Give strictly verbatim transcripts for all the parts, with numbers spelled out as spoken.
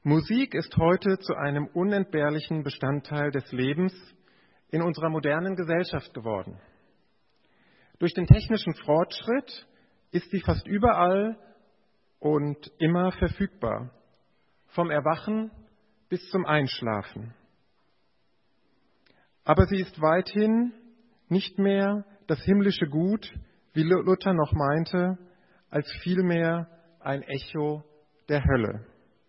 Musik ist heute zu einem unentbehrlichen Bestandteil des Lebens in unserer modernen Gesellschaft geworden. Durch den technischen Fortschritt ist sie fast überall und immer verfügbar, vom Erwachen bis zum Einschlafen. Aber sie ist weithin nicht mehr das himmlische Gut, wie Luther noch meinte, als vielmehr ein Echo der Hölle.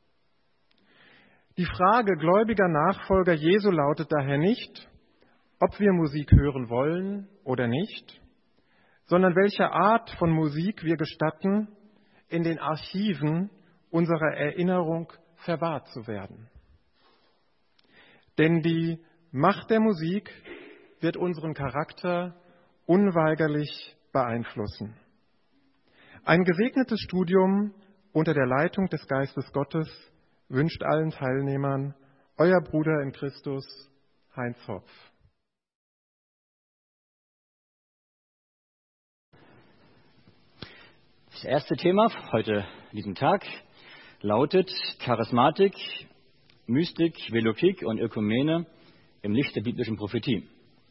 Die Frage gläubiger Nachfolger Jesu lautet daher nicht, ob wir Musik hören wollen oder nicht, sondern welche Art von Musik wir gestatten, in den Archiven unserer Erinnerung verwahrt zu werden. Denn die Macht der Musik wird unseren Charakter unweigerlich beeinflussen. Ein gesegnetes Studium unter der Leitung des Geistes Gottes wünscht allen Teilnehmern euer Bruder in Christus, Heinz Hopf. Das erste Thema heute, diesem Tag, lautet Charismatik, Mystik, Velokik und Ökumene im Licht der biblischen Prophetie.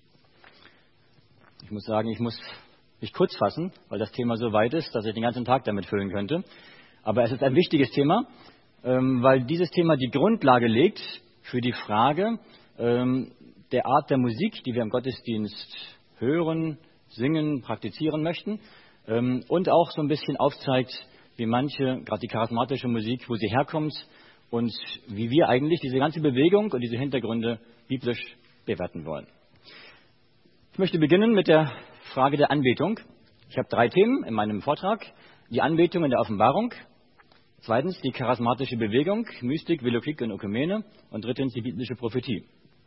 Ich muss sagen, ich muss mich kurz fassen, weil das Thema so weit ist, dass ich den ganzen Tag damit füllen könnte. Aber es ist ein wichtiges Thema, weil dieses Thema die Grundlage legt für die Frage der Art der Musik, die wir im Gottesdienst hören, singen, praktizieren möchten. Und auch so ein bisschen aufzeigt, wie manche, gerade die charismatische Musik, wo sie herkommt und wie wir eigentlich diese ganze Bewegung und diese Hintergründe biblisch bewerten wollen. Ich möchte beginnen mit der Frage der Anbetung. Ich habe drei Themen in meinem Vortrag. Die Anbetung in der Offenbarung. Zweitens die charismatische Bewegung, Mystik, Velokik und Ökumene. Und drittens die biblische Prophetie.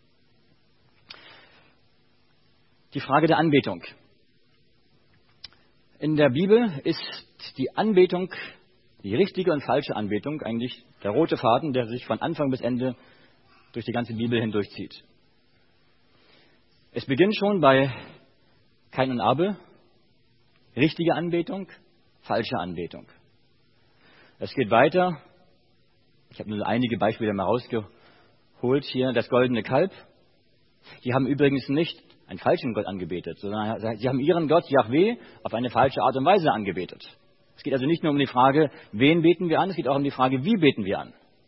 Die Frage der Anbetung. In der Bibel ist die Anbetung, die richtige und falsche Anbetung, eigentlich der rote Faden, der sich von Anfang bis Ende durch die ganze Bibel hindurchzieht. Es beginnt schon bei Kain und Abel, richtige Anbetung, falsche Anbetung. Es geht weiter, ich habe nur einige Beispiele mal rausgeholt hier, das goldene Kalb. Die haben übrigens nicht einen falschen Gott angebetet, sondern sie haben ihren Gott, Jahweh, auf eine falsche Art und Weise angebetet. Es geht also nicht nur um die Frage, wen beten wir an, es geht auch um die Frage, wie beten wir an.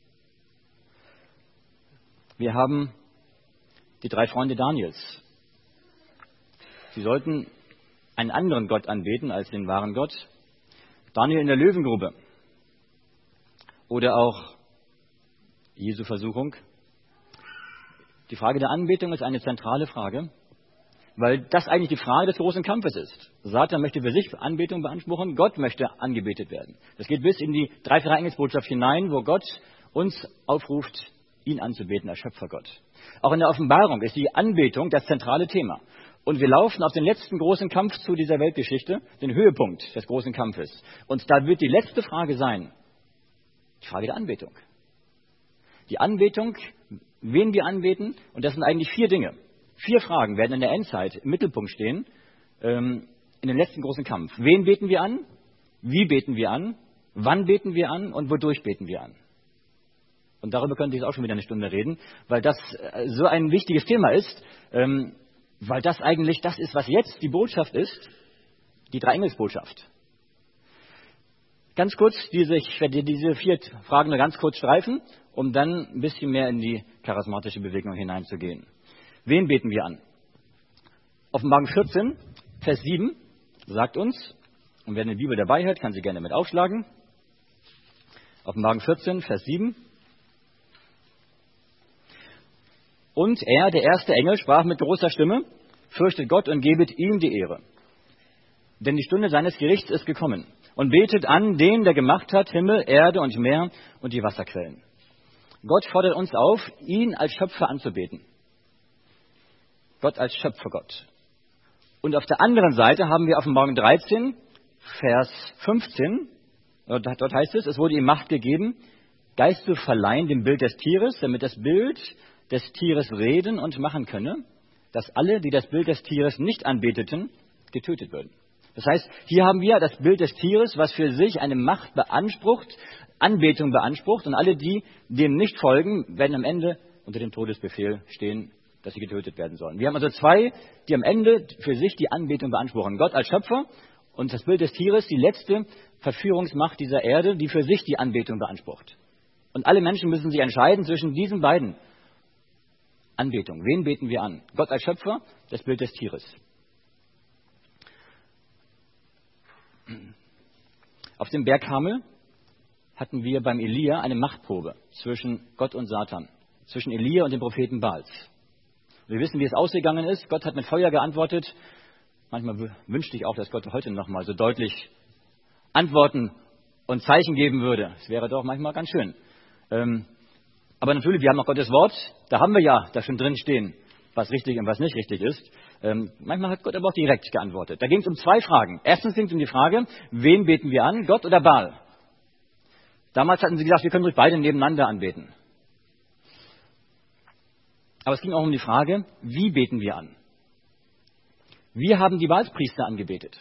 Wir haben die drei Freunde Daniels. Sie sollten einen anderen Gott anbeten als den wahren Gott. Daniel in der Löwengrube. Oder auch Jesu Versuchung. Die Frage der Anbetung ist eine zentrale Frage, weil das eigentlich die Frage des großen Kampfes ist. Satan möchte für sich Anbetung beanspruchen, Gott möchte angebetet werden. Das geht bis in die Dreifach-Engelsbotschaft hinein, wo Gott uns aufruft, ihn anzubeten als Schöpfergott. Auch in der Offenbarung ist die Anbetung das zentrale Thema. Und wir laufen auf den letzten großen Kampf zu dieser Weltgeschichte, den Höhepunkt des großen Kampfes. Und da wird die letzte Frage sein, die Frage der Anbetung. Die Anbetung, wen wir anbeten, und das sind eigentlich vier Dinge. Vier Fragen werden in der Endzeit im Mittelpunkt stehen, ähm, in dem letzten großen Kampf. Wen beten wir an? Wie beten wir an? Wann beten wir an? Und wodurch beten wir an? Und darüber könnte ich jetzt auch schon wieder eine Stunde reden, weil das äh, so ein wichtiges Thema ist, ähm, weil das eigentlich das ist, was jetzt die Botschaft ist, die Dreieingelsbotschaft. Ganz kurz, diese, ich werde diese vier Fragen nur ganz kurz streifen, um dann ein bisschen mehr in die charismatische Bewegung hineinzugehen. Wen beten wir an? Offenbarung vierzehn, Vers sieben sagt uns, und wer eine Bibel dabei hat, kann sie gerne mit aufschlagen. Offenbarung vierzehn, Vers sieben. Und er, der erste Engel, sprach mit großer Stimme, fürchtet Gott und gebet ihm die Ehre. Denn die Stunde seines Gerichts ist gekommen. Und betet an den, der gemacht hat Himmel, Erde und Meer und die Wasserquellen. Gott fordert uns auf, ihn als Schöpfer anzubeten. Gott als Schöpfergott. Und auf der anderen Seite haben wir Offenbarung dreizehn, Vers fünfzehn. Dort heißt es, es wurde ihm Macht gegeben, Geist zu verleihen dem Bild des Tieres, damit das Bild des Tieres reden und machen könne, dass alle, die das Bild des Tieres nicht anbeteten, getötet würden. Das heißt, hier haben wir das Bild des Tieres, was für sich eine Macht beansprucht, Anbetung beansprucht und alle die, dem nicht folgen, werden am Ende unter dem Todesbefehl stehen, dass sie getötet werden sollen. Wir haben also zwei, die am Ende für sich die Anbetung beanspruchen. Gott als Schöpfer und das Bild des Tieres, die letzte Verführungsmacht dieser Erde, die für sich die Anbetung beansprucht. Und alle Menschen müssen sich entscheiden zwischen diesen beiden Anbetungen. Wen beten wir an? Gott als Schöpfer, das Bild des Tieres. Auf dem Berg Karmel hatten wir beim Elia eine Machtprobe zwischen Gott und Satan, zwischen Elia und dem Propheten Baals. Wir wissen, wie es ausgegangen ist. Gott hat mit Feuer geantwortet. Manchmal wünschte ich auch, dass Gott heute noch mal so deutlich Antworten und Zeichen geben würde. Es wäre doch manchmal ganz schön. Ähm, aber natürlich, wir haben auch Gottes Wort. Da haben wir ja da schon drin stehen, was richtig und was nicht richtig ist. Ähm, manchmal hat Gott aber auch direkt geantwortet. Da ging es um zwei Fragen. Erstens ging es um die Frage, wen beten wir an, Gott oder Baal? Damals hatten sie gesagt, wir können ruhig beide nebeneinander anbeten. Aber es ging auch um die Frage, wie beten wir an? Wir haben die Baalspriester angebetet.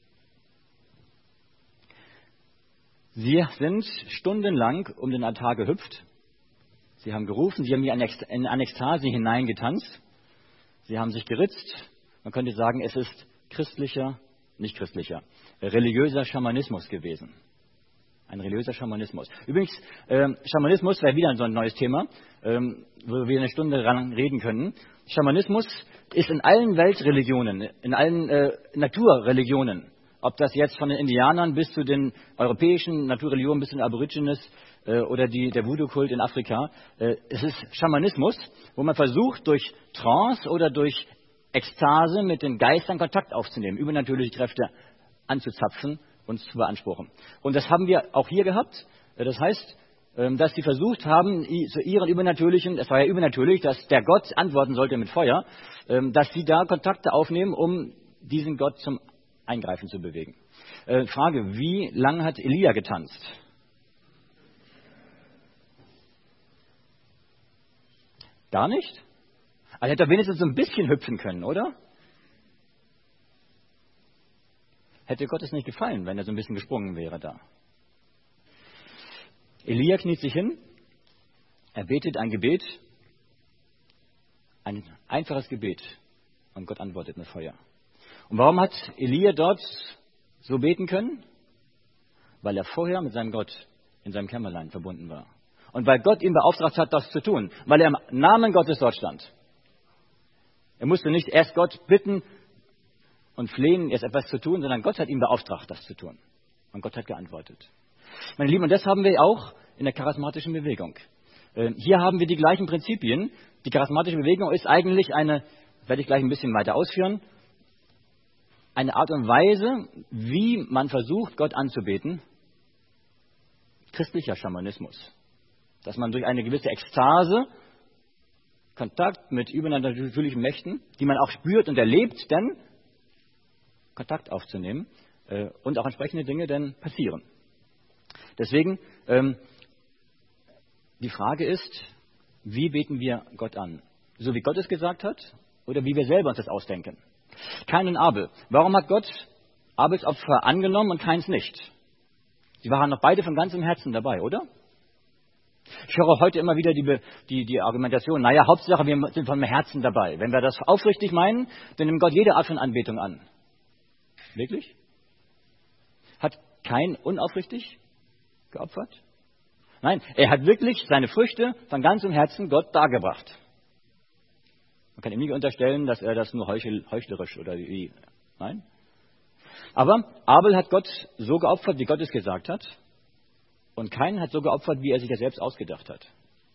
Sie sind stundenlang um den Altar gehüpft. Sie haben gerufen, sie haben hier in eine Ekstase hineingetanzt. Sie haben sich geritzt. Man könnte sagen, es ist christlicher, nicht christlicher, religiöser Schamanismus gewesen. Ein religiöser Schamanismus. Übrigens, ähm, Schamanismus wäre wieder so ein neues Thema, ähm, wo wir eine Stunde ran reden können. Schamanismus ist in allen Weltreligionen, in allen äh, Naturreligionen, ob das jetzt von den Indianern bis zu den europäischen Naturreligionen, bis zu den Aborigines äh, oder die, der Voodoo-Kult in Afrika, äh, es ist Schamanismus, wo man versucht, durch Trance oder durch Ekstase mit den Geistern Kontakt aufzunehmen, übernatürliche Kräfte anzuzapfen uns zu beanspruchen. Und das haben wir auch hier gehabt. Das heißt, dass sie versucht haben, zu ihren übernatürlichen, es war ja übernatürlich, dass der Gott antworten sollte mit Feuer, dass sie da Kontakte aufnehmen, um diesen Gott zum Eingreifen zu bewegen. Frage, wie lange hat Elia getanzt? Gar nicht? Also hätte er wenigstens so ein bisschen hüpfen können, oder? Hätte Gott es nicht gefallen, wenn er so ein bisschen gesprungen wäre da. Elia kniet sich hin, er betet ein Gebet, ein einfaches Gebet, und Gott antwortet mit Feuer. Und warum hat Elia dort so beten können? Weil er vorher mit seinem Gott in seinem Kämmerlein verbunden war. Und weil Gott ihn beauftragt hat, das zu tun, weil er im Namen Gottes dort stand. Er musste nicht erst Gott bitten und flehen, jetzt etwas zu tun, sondern Gott hat ihn beauftragt, das zu tun. Und Gott hat geantwortet. Meine Lieben, und das haben wir auch in der charismatischen Bewegung. Hier haben wir die gleichen Prinzipien. Die charismatische Bewegung ist eigentlich eine, werde ich gleich ein bisschen weiter ausführen, eine Art und Weise, wie man versucht, Gott anzubeten. Christlicher Schamanismus. Dass man durch eine gewisse Ekstase Kontakt mit übernatürlichen Mächten, die man auch spürt und erlebt, denn Kontakt aufzunehmen äh, und auch entsprechende Dinge dann passieren. Deswegen, ähm, die Frage ist, wie beten wir Gott an? So wie Gott es gesagt hat oder wie wir selber uns das ausdenken? Kain und Abel. Warum hat Gott Abels Opfer angenommen und Kains nicht? Sie waren noch beide von ganzem Herzen dabei, oder? Ich höre heute immer wieder die, die, die Argumentation, naja, Hauptsache wir sind von Herzen dabei. Wenn wir das aufrichtig meinen, dann nimmt Gott jede Art von Anbetung an. Wirklich? Hat Kain unaufrichtig geopfert? Nein, er hat wirklich seine Früchte von ganzem Herzen Gott dargebracht. Man kann ihm nicht unterstellen, dass er das nur heuchel, heuchlerisch oder wie. Nein. Aber Abel hat Gott so geopfert, wie Gott es gesagt hat. Und Kain hat so geopfert, wie er sich das selbst ausgedacht hat.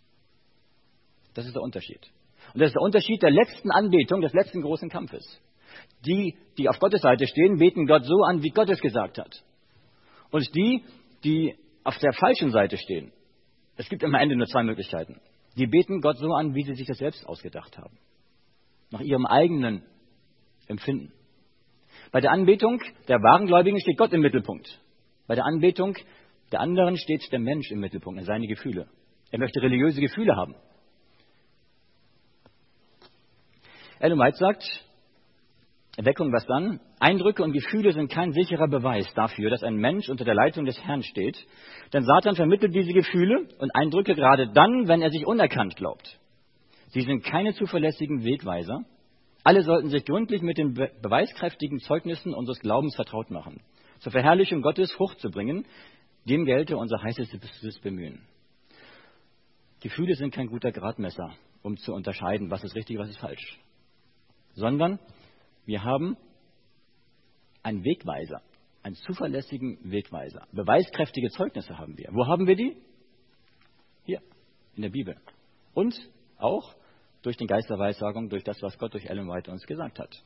Das ist der Unterschied. Und das ist der Unterschied der letzten Anbetung, des letzten großen Kampfes. Die, die auf Gottes Seite stehen, beten Gott so an, wie Gott es gesagt hat. Und die, die auf der falschen Seite stehen, es gibt am Ende nur zwei Möglichkeiten. Die beten Gott so an, wie sie sich das selbst ausgedacht haben. Nach ihrem eigenen Empfinden. Bei der Anbetung der wahren Gläubigen steht Gott im Mittelpunkt. Bei der Anbetung der anderen steht der Mensch im Mittelpunkt, seine Gefühle. Er möchte religiöse Gefühle haben. Ellen White sagt, Erweckung, was dann? Eindrücke und Gefühle sind kein sicherer Beweis dafür, dass ein Mensch unter der Leitung des Herrn steht. Denn Satan vermittelt diese Gefühle und Eindrücke gerade dann, wenn er sich unerkannt glaubt. Sie sind keine zuverlässigen Wegweiser. Alle sollten sich gründlich mit den be- beweiskräftigen Zeugnissen unseres Glaubens vertraut machen. Zur Verherrlichung Gottes Frucht zu bringen, dem gelte unser heißestes Bemühen. Gefühle sind kein guter Gradmesser, um zu unterscheiden, was ist richtig, was ist falsch. Sondern wir haben einen Wegweiser, einen zuverlässigen Wegweiser. Beweiskräftige Zeugnisse haben wir. Wo haben wir die? Hier, in der Bibel. Und auch durch den Geist der Weissagung, durch das, was Gott durch Ellen White uns gesagt hat.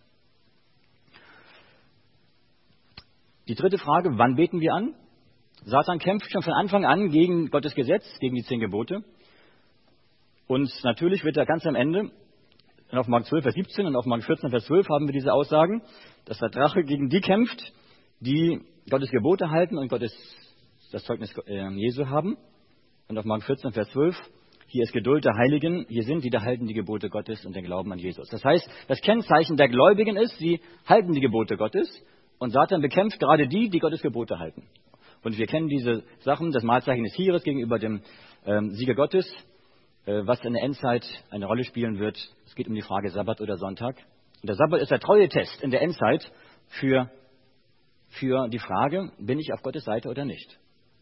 Die dritte Frage, wann beten wir an? Satan kämpft schon von Anfang an gegen Gottes Gesetz, gegen die zehn Gebote. Und natürlich wird er ganz am Ende, auf Mark zwölf, Vers siebzehn und auf Mark vierzehn, Vers zwölf haben wir diese Aussagen, dass der Drache gegen die kämpft, die Gottes Gebote halten und Gottes, das Zeugnis äh, Jesu haben. Und auf Mark vierzehn, Vers zwölf, hier ist Geduld der Heiligen, hier sind die, da halten die Gebote Gottes und den Glauben an Jesus. Das heißt, das Kennzeichen der Gläubigen ist, sie halten die Gebote Gottes und Satan bekämpft gerade die, die Gottes Gebote halten. Und wir kennen diese Sachen, das Malzeichen des Tieres gegenüber dem ähm, Sieger Gottes, äh, was in der Endzeit eine Rolle spielen wird. Es geht um die Frage Sabbat oder Sonntag. Und der Sabbat ist der Treuetest in der Endzeit für, für die Frage, bin ich auf Gottes Seite oder nicht.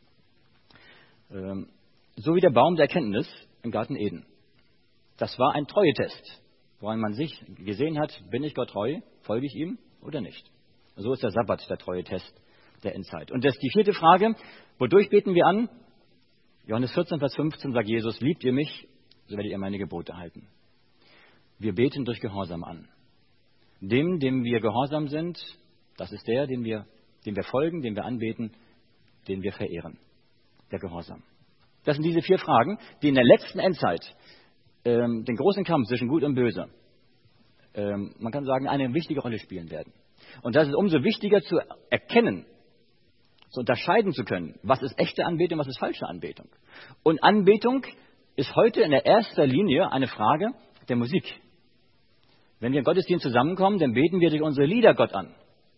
Ähm, so wie der Baum der Erkenntnis im Garten Eden. Das war ein Treuetest, woran man sich gesehen hat, bin ich Gott treu, folge ich ihm oder nicht. So ist der Sabbat der Treuetest der Endzeit. Und das ist die vierte Frage, wodurch beten wir an? Johannes vierzehn, Vers fünfzehn sagt Jesus, liebt ihr mich, so werdet ihr meine Gebote halten. Wir beten durch Gehorsam an. Dem, dem wir gehorsam sind, das ist der, dem wir, dem wir folgen, dem wir anbeten, den wir verehren. Der Gehorsam. Das sind diese vier Fragen, die in der letzten Endzeit ähm, den großen Kampf zwischen Gut und Böse, ähm, man kann sagen, eine wichtige Rolle spielen werden. Und das ist umso wichtiger zu erkennen, zu unterscheiden zu können, was ist echte Anbetung, was ist falsche Anbetung. Und Anbetung ist heute in der erster Linie eine Frage der Musik. Wenn wir im Gottesdienst zusammenkommen, dann beten wir durch unsere Lieder Gott an.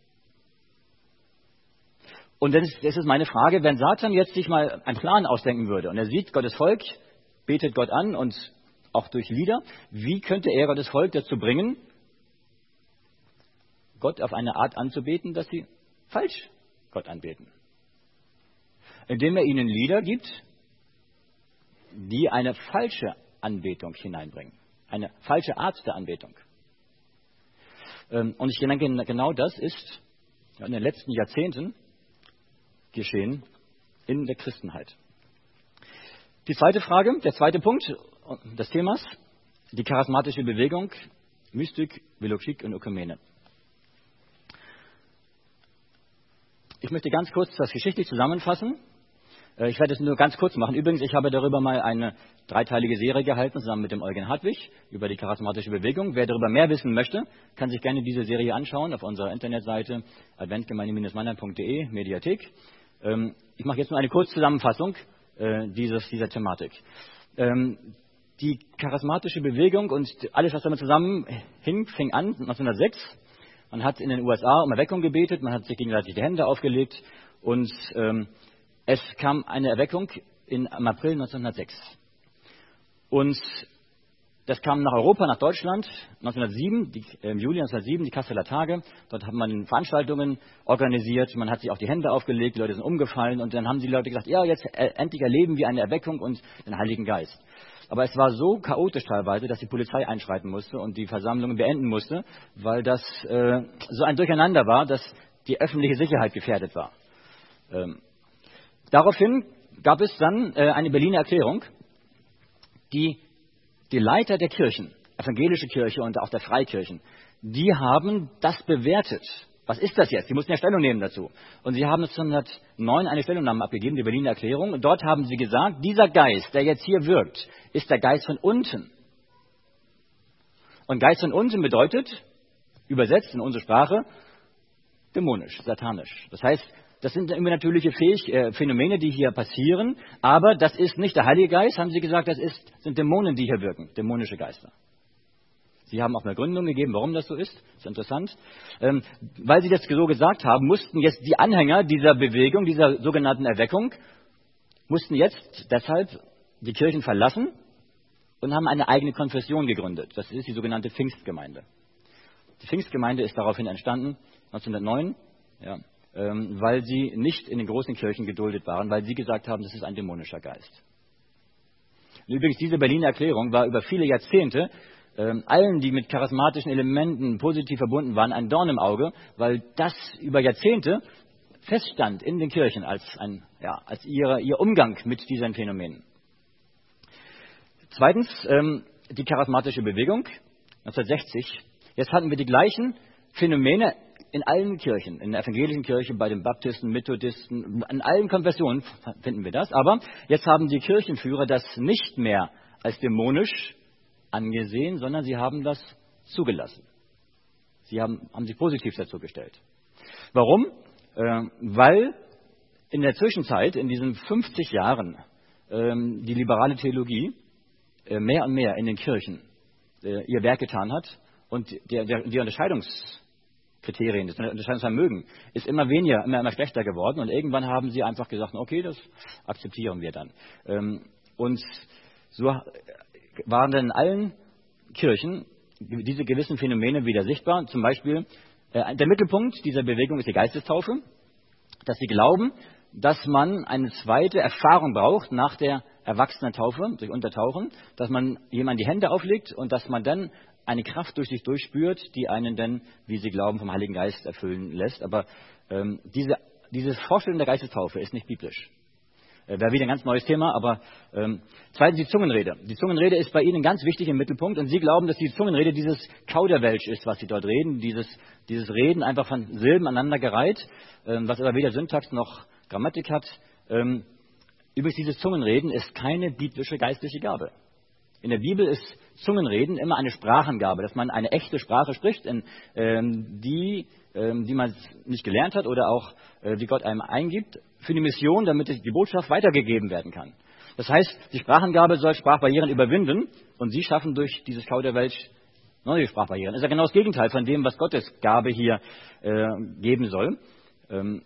Und das ist, das ist meine Frage, wenn Satan jetzt sich mal einen Plan ausdenken würde und er sieht, Gottes Volk betet Gott an und auch durch Lieder, wie könnte er Gottes Volk dazu bringen, Gott auf eine Art anzubeten, dass sie falsch Gott anbeten? Indem er ihnen Lieder gibt, die eine falsche Anbetung hineinbringen. Eine falsche Art der Anbetung. Und ich denke, genau das ist in den letzten Jahrzehnten geschehen in der Christenheit. Die zweite Frage, der zweite Punkt des Themas, die charismatische Bewegung, Mystik, Velokik und Ökumene. Ich möchte ganz kurz das geschichtlich zusammenfassen. Ich werde es nur ganz kurz machen. Übrigens, ich habe darüber mal eine dreiteilige Serie gehalten, zusammen mit dem Eugen Hartwig, über die charismatische Bewegung. Wer darüber mehr wissen möchte, kann sich gerne diese Serie anschauen auf unserer Internetseite adventgemeinde Bindestrich mannheim Punkt de, Mediathek. Ich mache jetzt nur eine Kurzzusammenfassung dieses, dieser Thematik. Die charismatische Bewegung und alles, was damit zusammenhing, fing an neunzehnhundertsechs. Man hat in den U S A um Erweckung gebetet, man hat sich gegenseitig die Hände aufgelegt und ähm, es kam eine Erweckung in, im April neunzehnhundertsechs. Und das kam nach Europa, nach Deutschland, neunzehnhundertsieben, die, äh, im Juli neunzehnhundertsieben, die Kasseler Tage. Dort hat man Veranstaltungen organisiert, man hat sich auch die Hände aufgelegt, die Leute sind umgefallen und dann haben die Leute gesagt, ja, jetzt äh, endlich erleben wir eine Erweckung und den Heiligen Geist. Aber es war so chaotisch teilweise, dass die Polizei einschreiten musste und die Versammlungen beenden musste, weil das äh, so ein Durcheinander war, dass die öffentliche Sicherheit gefährdet war. Ähm, daraufhin gab es dann äh, eine Berliner Erklärung, die die Leiter der Kirchen, evangelische Kirche und auch der Freikirchen, die haben das bewertet. Was ist das jetzt? Sie mussten ja Stellung nehmen dazu. Und sie haben neunzehnhundertneun eine Stellungnahme abgegeben, die Berliner Erklärung. Und dort haben sie gesagt, dieser Geist, der jetzt hier wirkt, ist der Geist von unten. Und Geist von unten bedeutet, übersetzt in unsere Sprache, dämonisch, satanisch. Das heißt, das sind übernatürliche Fähig- äh, Phänomene, die hier passieren. Aber das ist nicht der Heilige Geist, haben sie gesagt, das ist, sind Dämonen, die hier wirken, dämonische Geister. Sie haben auch eine Gründung gegeben, warum das so ist. Das ist interessant. Ähm, weil Sie das so gesagt haben, mussten jetzt die Anhänger dieser Bewegung, dieser sogenannten Erweckung, mussten jetzt deshalb die Kirchen verlassen und haben eine eigene Konfession gegründet. Das ist die sogenannte Pfingstgemeinde. Die Pfingstgemeinde ist daraufhin entstanden, neunzehnhundertneun, ja, ähm, weil sie nicht in den großen Kirchen geduldet waren, weil sie gesagt haben, das ist ein dämonischer Geist. Und übrigens, diese Berliner Erklärung war über viele Jahrzehnte ähm, allen, die mit charismatischen Elementen positiv verbunden waren, ein Dorn im Auge, weil das über Jahrzehnte feststand in den Kirchen als, ein, ja, als ihre, ihr Umgang mit diesen Phänomenen. Zweitens, ähm, die charismatische Bewegung, neunzehnhundertsechzig. Jetzt hatten wir die gleichen Phänomene in allen Kirchen, in der evangelischen Kirche, bei den Baptisten, Methodisten, in allen Konfessionen finden wir das. Aber jetzt haben die Kirchenführer das nicht mehr als dämonisch angesehen, sondern sie haben das zugelassen. Sie haben, haben sich positiv dazu gestellt. Warum? Äh, weil in der Zwischenzeit, in diesen fünfzig Jahren, ähm, die liberale Theologie äh, mehr und mehr in den Kirchen äh, ihr Werk getan hat und der, der, die Unterscheidungskriterien, das Unterscheidungsvermögen ist immer weniger, immer, immer schlechter geworden und irgendwann haben sie einfach gesagt, okay, das akzeptieren wir dann. Ähm, und so waren dann in allen Kirchen diese gewissen Phänomene wieder sichtbar. Zum Beispiel, äh, der Mittelpunkt dieser Bewegung ist die Geistestaufe, dass sie glauben, dass man eine zweite Erfahrung braucht nach der Erwachsenentaufe, durch Untertauchen, dass man jemand die Hände auflegt und dass man dann eine Kraft durch sich durchspürt, die einen dann, wie sie glauben, vom Heiligen Geist erfüllen lässt. Aber ähm, diese, diese Vorstellung der Geistestaufe ist nicht biblisch. Äh, Wäre wieder ein ganz neues Thema, aber ähm, zweitens die Zungenrede. Die Zungenrede ist bei Ihnen ganz wichtig im Mittelpunkt und Sie glauben, dass die Zungenrede dieses Kauderwelsch ist, was Sie dort reden, dieses, dieses Reden einfach von Silben aneinandergereiht, ähm, was aber weder Syntax noch Grammatik hat. Ähm, übrigens, dieses Zungenreden ist keine biblische geistliche Gabe. In der Bibel ist Zungenreden immer eine Sprachengabe, dass man eine echte Sprache spricht, in, ähm, die, ähm, die man nicht gelernt hat oder auch, äh, die Gott einem eingibt, für die Mission, damit die Botschaft weitergegeben werden kann. Das heißt, die Sprachengabe soll Sprachbarrieren überwinden und Sie schaffen durch dieses Kauderwelsch neue Sprachbarrieren. Das ist ja genau das Gegenteil von dem, was Gottes Gabe hier äh, geben soll. Ähm,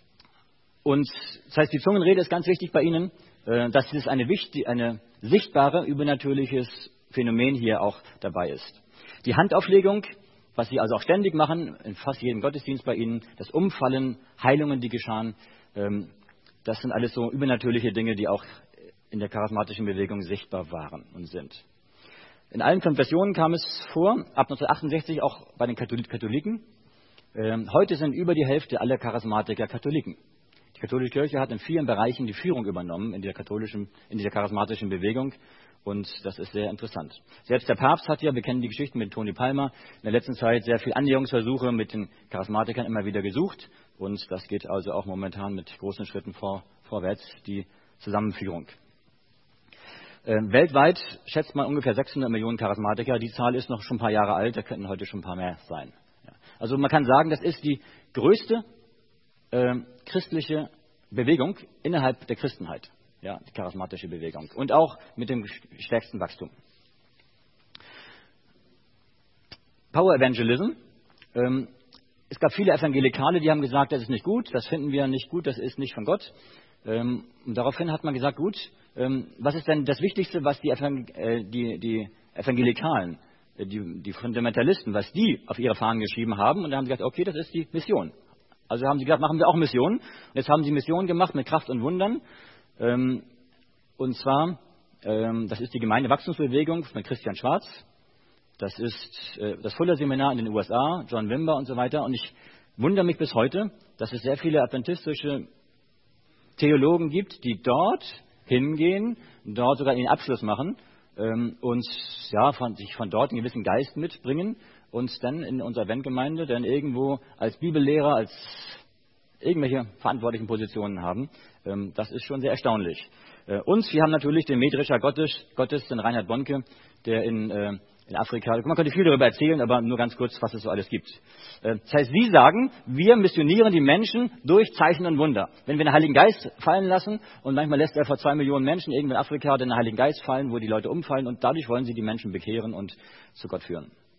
und das heißt, die Zungenrede ist ganz wichtig bei Ihnen, äh, dass es eine, wichtig, eine sichtbare, übernatürliches Phänomen hier auch dabei ist. Die Handauflegung, was Sie also auch ständig machen, in fast jedem Gottesdienst bei Ihnen, das Umfallen, Heilungen, die geschahen, ähm, das sind alles so übernatürliche Dinge, die auch in der charismatischen Bewegung sichtbar waren und sind. In allen Konfessionen kam es vor, ab neunzehnhundertachtundsechzig auch bei den Katholiken. Ähm, heute sind über die Hälfte aller Charismatiker Katholiken. Die katholische Kirche hat in vielen Bereichen die Führung übernommen in der katholischen, in dieser charismatischen Bewegung und das ist sehr interessant. Selbst der Papst hat ja, wir kennen die Geschichten mit Tony Palmer, in der letzten Zeit sehr viele Annäherungsversuche mit den Charismatikern immer wieder gesucht und das geht also auch momentan mit großen Schritten vor, vorwärts, die Zusammenführung. Äh, weltweit schätzt man ungefähr sechshundert Millionen Charismatiker. Die Zahl ist noch schon ein paar Jahre alt, da könnten heute schon ein paar mehr sein. Ja. Also man kann sagen, das ist die größte äh, christliche Bewegung innerhalb der Christenheit, ja, die charismatische Bewegung und auch mit dem stärksten Wachstum. Power Evangelism. Ähm, es gab viele Evangelikale, die haben gesagt, das ist nicht gut, das finden wir nicht gut, das ist nicht von Gott. Ähm, und daraufhin hat man gesagt, gut, ähm, was ist denn das Wichtigste, was die, Evangel- äh, die, die Evangelikalen, äh, die, die Fundamentalisten, was die auf ihre Fahnen geschrieben haben? Und da haben sie gesagt, okay, das ist die Mission. Also haben sie gesagt, machen wir auch Missionen. Und jetzt haben sie Missionen gemacht mit Kraft und Wundern. Ähm, und zwar, ähm, das ist die Gemeindewachstumsbewegung von Christian Schwarz. Das ist äh, das Fuller-Seminar in den U S A, John Wimber und so weiter. Und ich wundere mich bis heute, dass es sehr viele adventistische Theologen gibt, die dort hingehen, dort sogar den Abschluss machen ähm, und ja, von, sich von dort einen gewissen Geist mitbringen und dann in unserer Eventgemeinde dann irgendwo als Bibellehrer, als irgendwelche verantwortlichen Positionen haben. Ähm, das ist schon sehr erstaunlich. Äh, und wir haben natürlich den Mähdrescher Gottes, Gottes, den Reinhard Bonke, der in, äh, in Afrika, man könnte viel darüber erzählen, aber nur ganz kurz, was es so alles gibt. Äh, das heißt, Sie sagen, wir missionieren die Menschen durch Zeichen und Wunder. Wenn wir den Heiligen Geist fallen lassen, und manchmal lässt er vor zwei Millionen Menschen irgendwo in Afrika den Heiligen Geist fallen, wo die Leute umfallen, und dadurch wollen Sie die Menschen bekehren und zu Gott führen.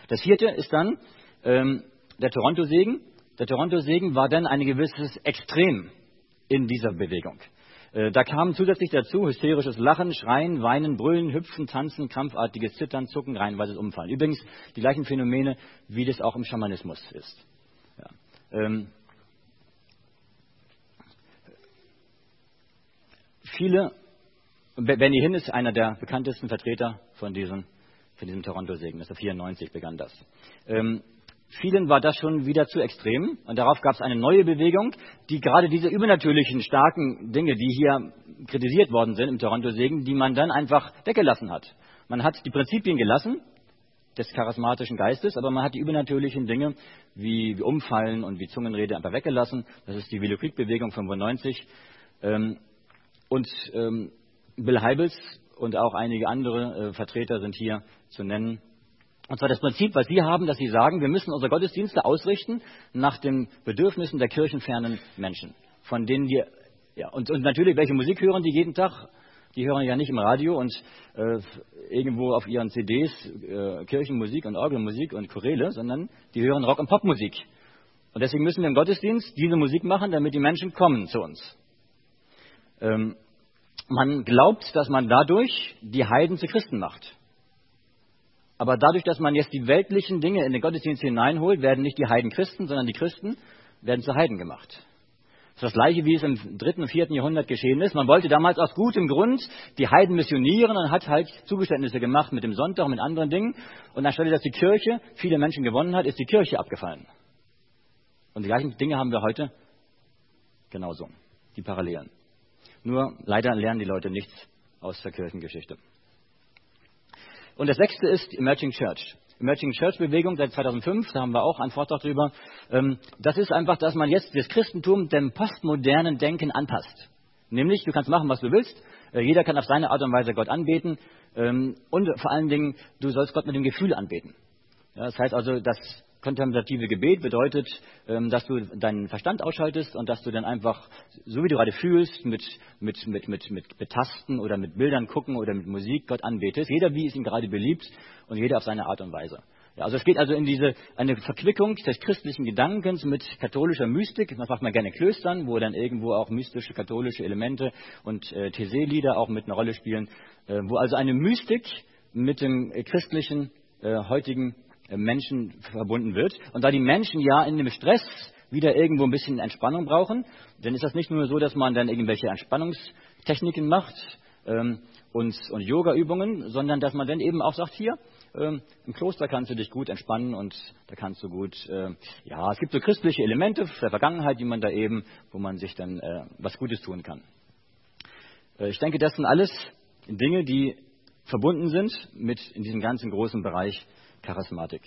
Das vierte ist dann ähm, der Toronto-Segen. Der Toronto-Segen war dann ein gewisses Extrem in dieser Bewegung. Äh, da kam zusätzlich dazu hysterisches Lachen, Schreien, Weinen, Brüllen, Hüpfen, Tanzen, krampfartiges Zittern, Zucken, reihenweises Umfallen. Übrigens die gleichen Phänomene, wie das auch im Schamanismus ist. Ja. Ähm, viele, Benny Hinn ist einer der bekanntesten Vertreter von diesem, von diesem Toronto-Segen. neunzehnhundertvierundneunzig begann das. Ähm, Vielen war das schon wieder zu extrem und darauf gab es eine neue Bewegung, die gerade diese übernatürlichen, starken Dinge, die hier kritisiert worden sind im Toronto-Segen, die man dann einfach weggelassen hat. Man hat die Prinzipien gelassen des charismatischen Geistes, aber man hat die übernatürlichen Dinge wie, wie Umfallen und wie Zungenrede einfach weggelassen. Das ist die Willow Creek-Bewegung fünfundneunzig. Ähm, und ähm, Bill Hybels und auch einige andere äh, Vertreter sind hier zu nennen. Und zwar das Prinzip, was Sie haben, dass Sie sagen, wir müssen unsere Gottesdienste ausrichten nach den Bedürfnissen der kirchenfernen Menschen. Von denen die, ja, und, und natürlich, welche Musik hören die jeden Tag? Die hören ja nicht im Radio und äh, irgendwo auf ihren C Ds äh, Kirchenmusik und Orgelmusik und Choräle, sondern die hören Rock- und Popmusik. Und deswegen müssen wir im Gottesdienst diese Musik machen, damit die Menschen kommen zu uns. Ähm, man glaubt, dass man dadurch die Heiden zu Christen macht. Aber dadurch, dass man jetzt die weltlichen Dinge in den Gottesdienst hineinholt, werden nicht die Heiden Christen, sondern die Christen werden zu Heiden gemacht. Das ist das Gleiche, wie es im dritten und vierten Jahrhundert geschehen ist. Man wollte damals aus gutem Grund die Heiden missionieren und hat halt Zugeständnisse gemacht mit dem Sonntag und mit anderen Dingen. Und anstelle, dass die Kirche viele Menschen gewonnen hat, ist die Kirche abgefallen. Und die gleichen Dinge haben wir heute genauso, die Parallelen. Nur leider lernen die Leute nichts aus der Kirchengeschichte. Und das sechste ist Emerging Church. Emerging Church Bewegung seit zweitausendfünf, da haben wir auch einen Vortrag drüber. Das ist einfach, dass man jetzt das Christentum dem postmodernen Denken anpasst. Nämlich, du kannst machen, was du willst. Jeder kann auf seine Art und Weise Gott anbeten. Und vor allen Dingen, du sollst Gott mit dem Gefühl anbeten. Das heißt also, das kontemplative Gebet bedeutet, dass du deinen Verstand ausschaltest und dass du dann einfach, so wie du gerade fühlst, mit, mit, mit, mit, mit Betasten oder mit Bildern gucken oder mit Musik Gott anbetest. Jeder, wie es ihm gerade beliebt und jeder auf seine Art und Weise. Ja, also es geht also in diese eine Verquickung des christlichen Gedankens mit katholischer Mystik. Das macht man gerne in Klöstern, wo dann irgendwo auch mystische katholische Elemente und äh, Thésée-Lieder auch mit einer Rolle spielen. Äh, wo also eine Mystik mit dem äh, christlichen äh, heutigen Menschen verbunden wird. Und da die Menschen ja in dem Stress wieder irgendwo ein bisschen Entspannung brauchen, dann ist das nicht nur so, dass man dann irgendwelche Entspannungstechniken macht ähm, und, und Yoga-Übungen, sondern dass man dann eben auch sagt, hier, ähm, im Kloster kannst du dich gut entspannen und da kannst du gut, äh, ja, es gibt so christliche Elemente der Vergangenheit, die man da eben, wo man sich dann äh, was Gutes tun kann. Äh, ich denke, das sind alles Dinge, die verbunden sind mit in diesem ganzen großen Bereich Charismatik.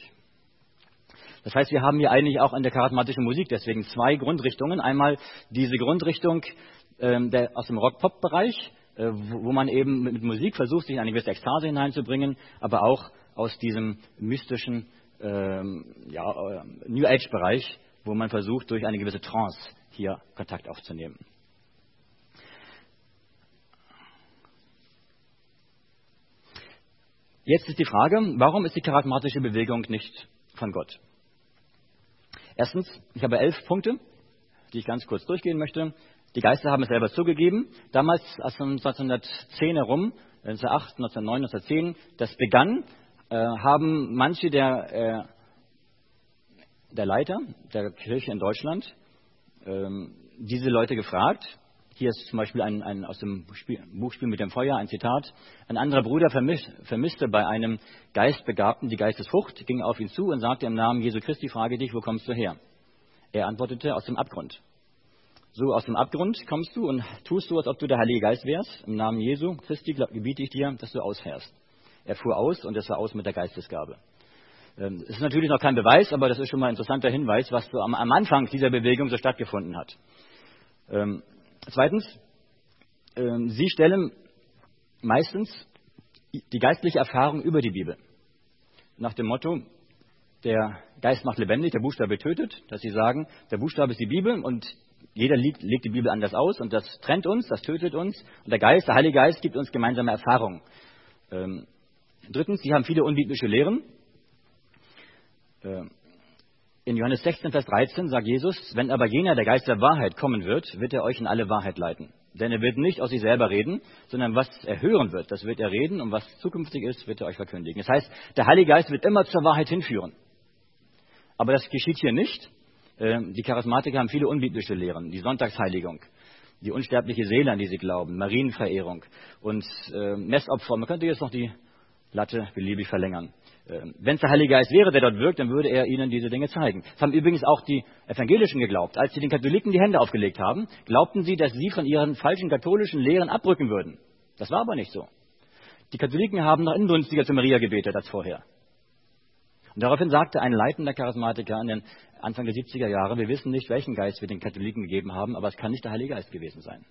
Das heißt, wir haben hier eigentlich auch in der charismatischen Musik deswegen zwei Grundrichtungen. Einmal diese Grundrichtung ähm, der, aus dem Rock-Pop-Bereich, äh, wo, wo man eben mit, mit Musik versucht, sich in eine gewisse Ekstase hineinzubringen, aber auch aus diesem mystischen ähm, ja, äh, New Age-Bereich, wo man versucht, durch eine gewisse Trance hier Kontakt aufzunehmen. Jetzt ist die Frage, warum ist die charismatische Bewegung nicht von Gott? Erstens, ich habe elf Punkte, die ich ganz kurz durchgehen möchte. Die Geister haben es selber zugegeben. Damals, als neunzehnhundertzehn herum, neunzehnhundertacht, neunzehnhundertneun, neunzehnhundertzehn, das begann, äh, haben manche der, äh, der Leiter der Kirche in Deutschland ähm, diese Leute gefragt. Hier ist zum Beispiel ein, ein, aus dem Spiel, Buch Spiel mit dem Feuer ein Zitat. Ein anderer Bruder vermis, vermisste bei einem Geistbegabten die Geistesfrucht, ging auf ihn zu und sagte im Namen Jesu Christi, frage dich, wo kommst du her? Er antwortete, aus dem Abgrund. So, aus dem Abgrund kommst du und tust du, als ob du der Heilige Geist wärst. Im Namen Jesu Christi gebiete ich dir, dass du ausfährst. Er fuhr aus und es war aus mit der Geistesgabe. Es ist natürlich noch kein Beweis, aber das ist schon mal ein interessanter Hinweis, was so am, am Anfang dieser Bewegung so stattgefunden hat. Ähm, Zweitens, äh, Sie stellen meistens die geistliche Erfahrung über die Bibel. Nach dem Motto, der Geist macht lebendig, der Buchstabe tötet, dass Sie sagen, der Buchstabe ist die Bibel und jeder legt, legt die Bibel anders aus und das trennt uns, das tötet uns und der Geist, der Heilige Geist gibt uns gemeinsame Erfahrungen. Ähm, drittens, Sie haben viele unbiblische Lehren. In Johannes sechzehn, Vers dreizehn sagt Jesus, wenn aber jener, der Geist der Wahrheit, kommen wird, wird er euch in alle Wahrheit leiten. Denn er wird nicht aus sich selber reden, sondern was er hören wird, das wird er reden, und was zukünftig ist, wird er euch verkündigen. Das heißt, der Heilige Geist wird immer zur Wahrheit hinführen. Aber das geschieht hier nicht. Die Charismatiker haben viele unbiblische Lehren, die Sonntagsheiligung, die unsterbliche Seele, an die sie glauben, Marienverehrung und Messopfer. Man könnte jetzt noch die Latte beliebig verlängern. Wenn es der Heilige Geist wäre, der dort wirkt, dann würde er ihnen diese Dinge zeigen. Das haben übrigens auch die Evangelischen geglaubt. Als sie den Katholiken die Hände aufgelegt haben, glaubten sie, dass sie von ihren falschen katholischen Lehren abrücken würden. Das war aber nicht so. Die Katholiken haben noch inbrünstiger zu Maria gebetet als vorher. Und daraufhin sagte ein leitender Charismatiker an den Anfang der siebziger Jahre, wir wissen nicht, welchen Geist wir den Katholiken gegeben haben, aber es kann nicht der Heilige Geist gewesen sein.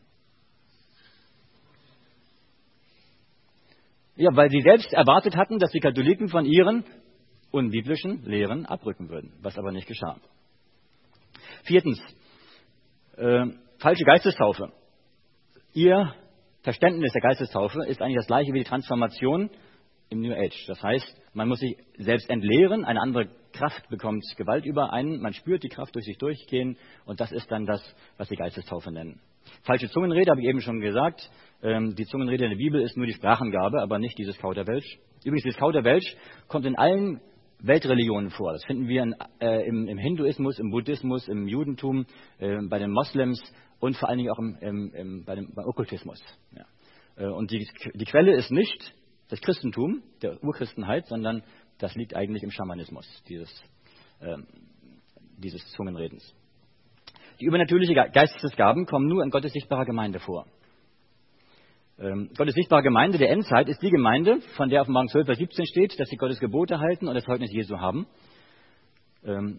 Ja, weil sie selbst erwartet hatten, dass die Katholiken von ihren unbiblischen Lehren abrücken würden, was aber nicht geschah. Viertens, äh, falsche Geistestaufe. Ihr Verständnis der Geistestaufe ist eigentlich das gleiche wie die Transformation im New Age. Das heißt, man muss sich selbst entleeren, eine andere Kraft bekommt Gewalt über einen, man spürt die Kraft durch sich durchgehen, und das ist dann das, was die Geistestaufe nennen. Falsche Zungenrede, habe ich eben schon gesagt. Ähm, die Zungenrede in der Bibel ist nur die Sprachengabe, aber nicht dieses Kauderwelsch. Übrigens, dieses Kauderwelsch kommt in allen Weltreligionen vor. Das finden wir in, äh, im, im Hinduismus, im Buddhismus, im Judentum, äh, bei den Moslems und vor allen Dingen auch im, im, im, bei dem, beim Okkultismus. Ja. Äh, und die, die Quelle ist nicht das Christentum, der Urchristenheit, sondern das liegt eigentlich im Schamanismus, dieses, äh, dieses Zungenredens. Die übernatürlichen Geistesgaben kommen nur in Gottes sichtbarer Gemeinde vor. Ähm, Gottes sichtbare Gemeinde der Endzeit ist die Gemeinde, von der Offenbarung zwölf, Vers siebzehn steht, dass sie Gottes Gebote halten und das Zeugnis Jesu haben. Ähm,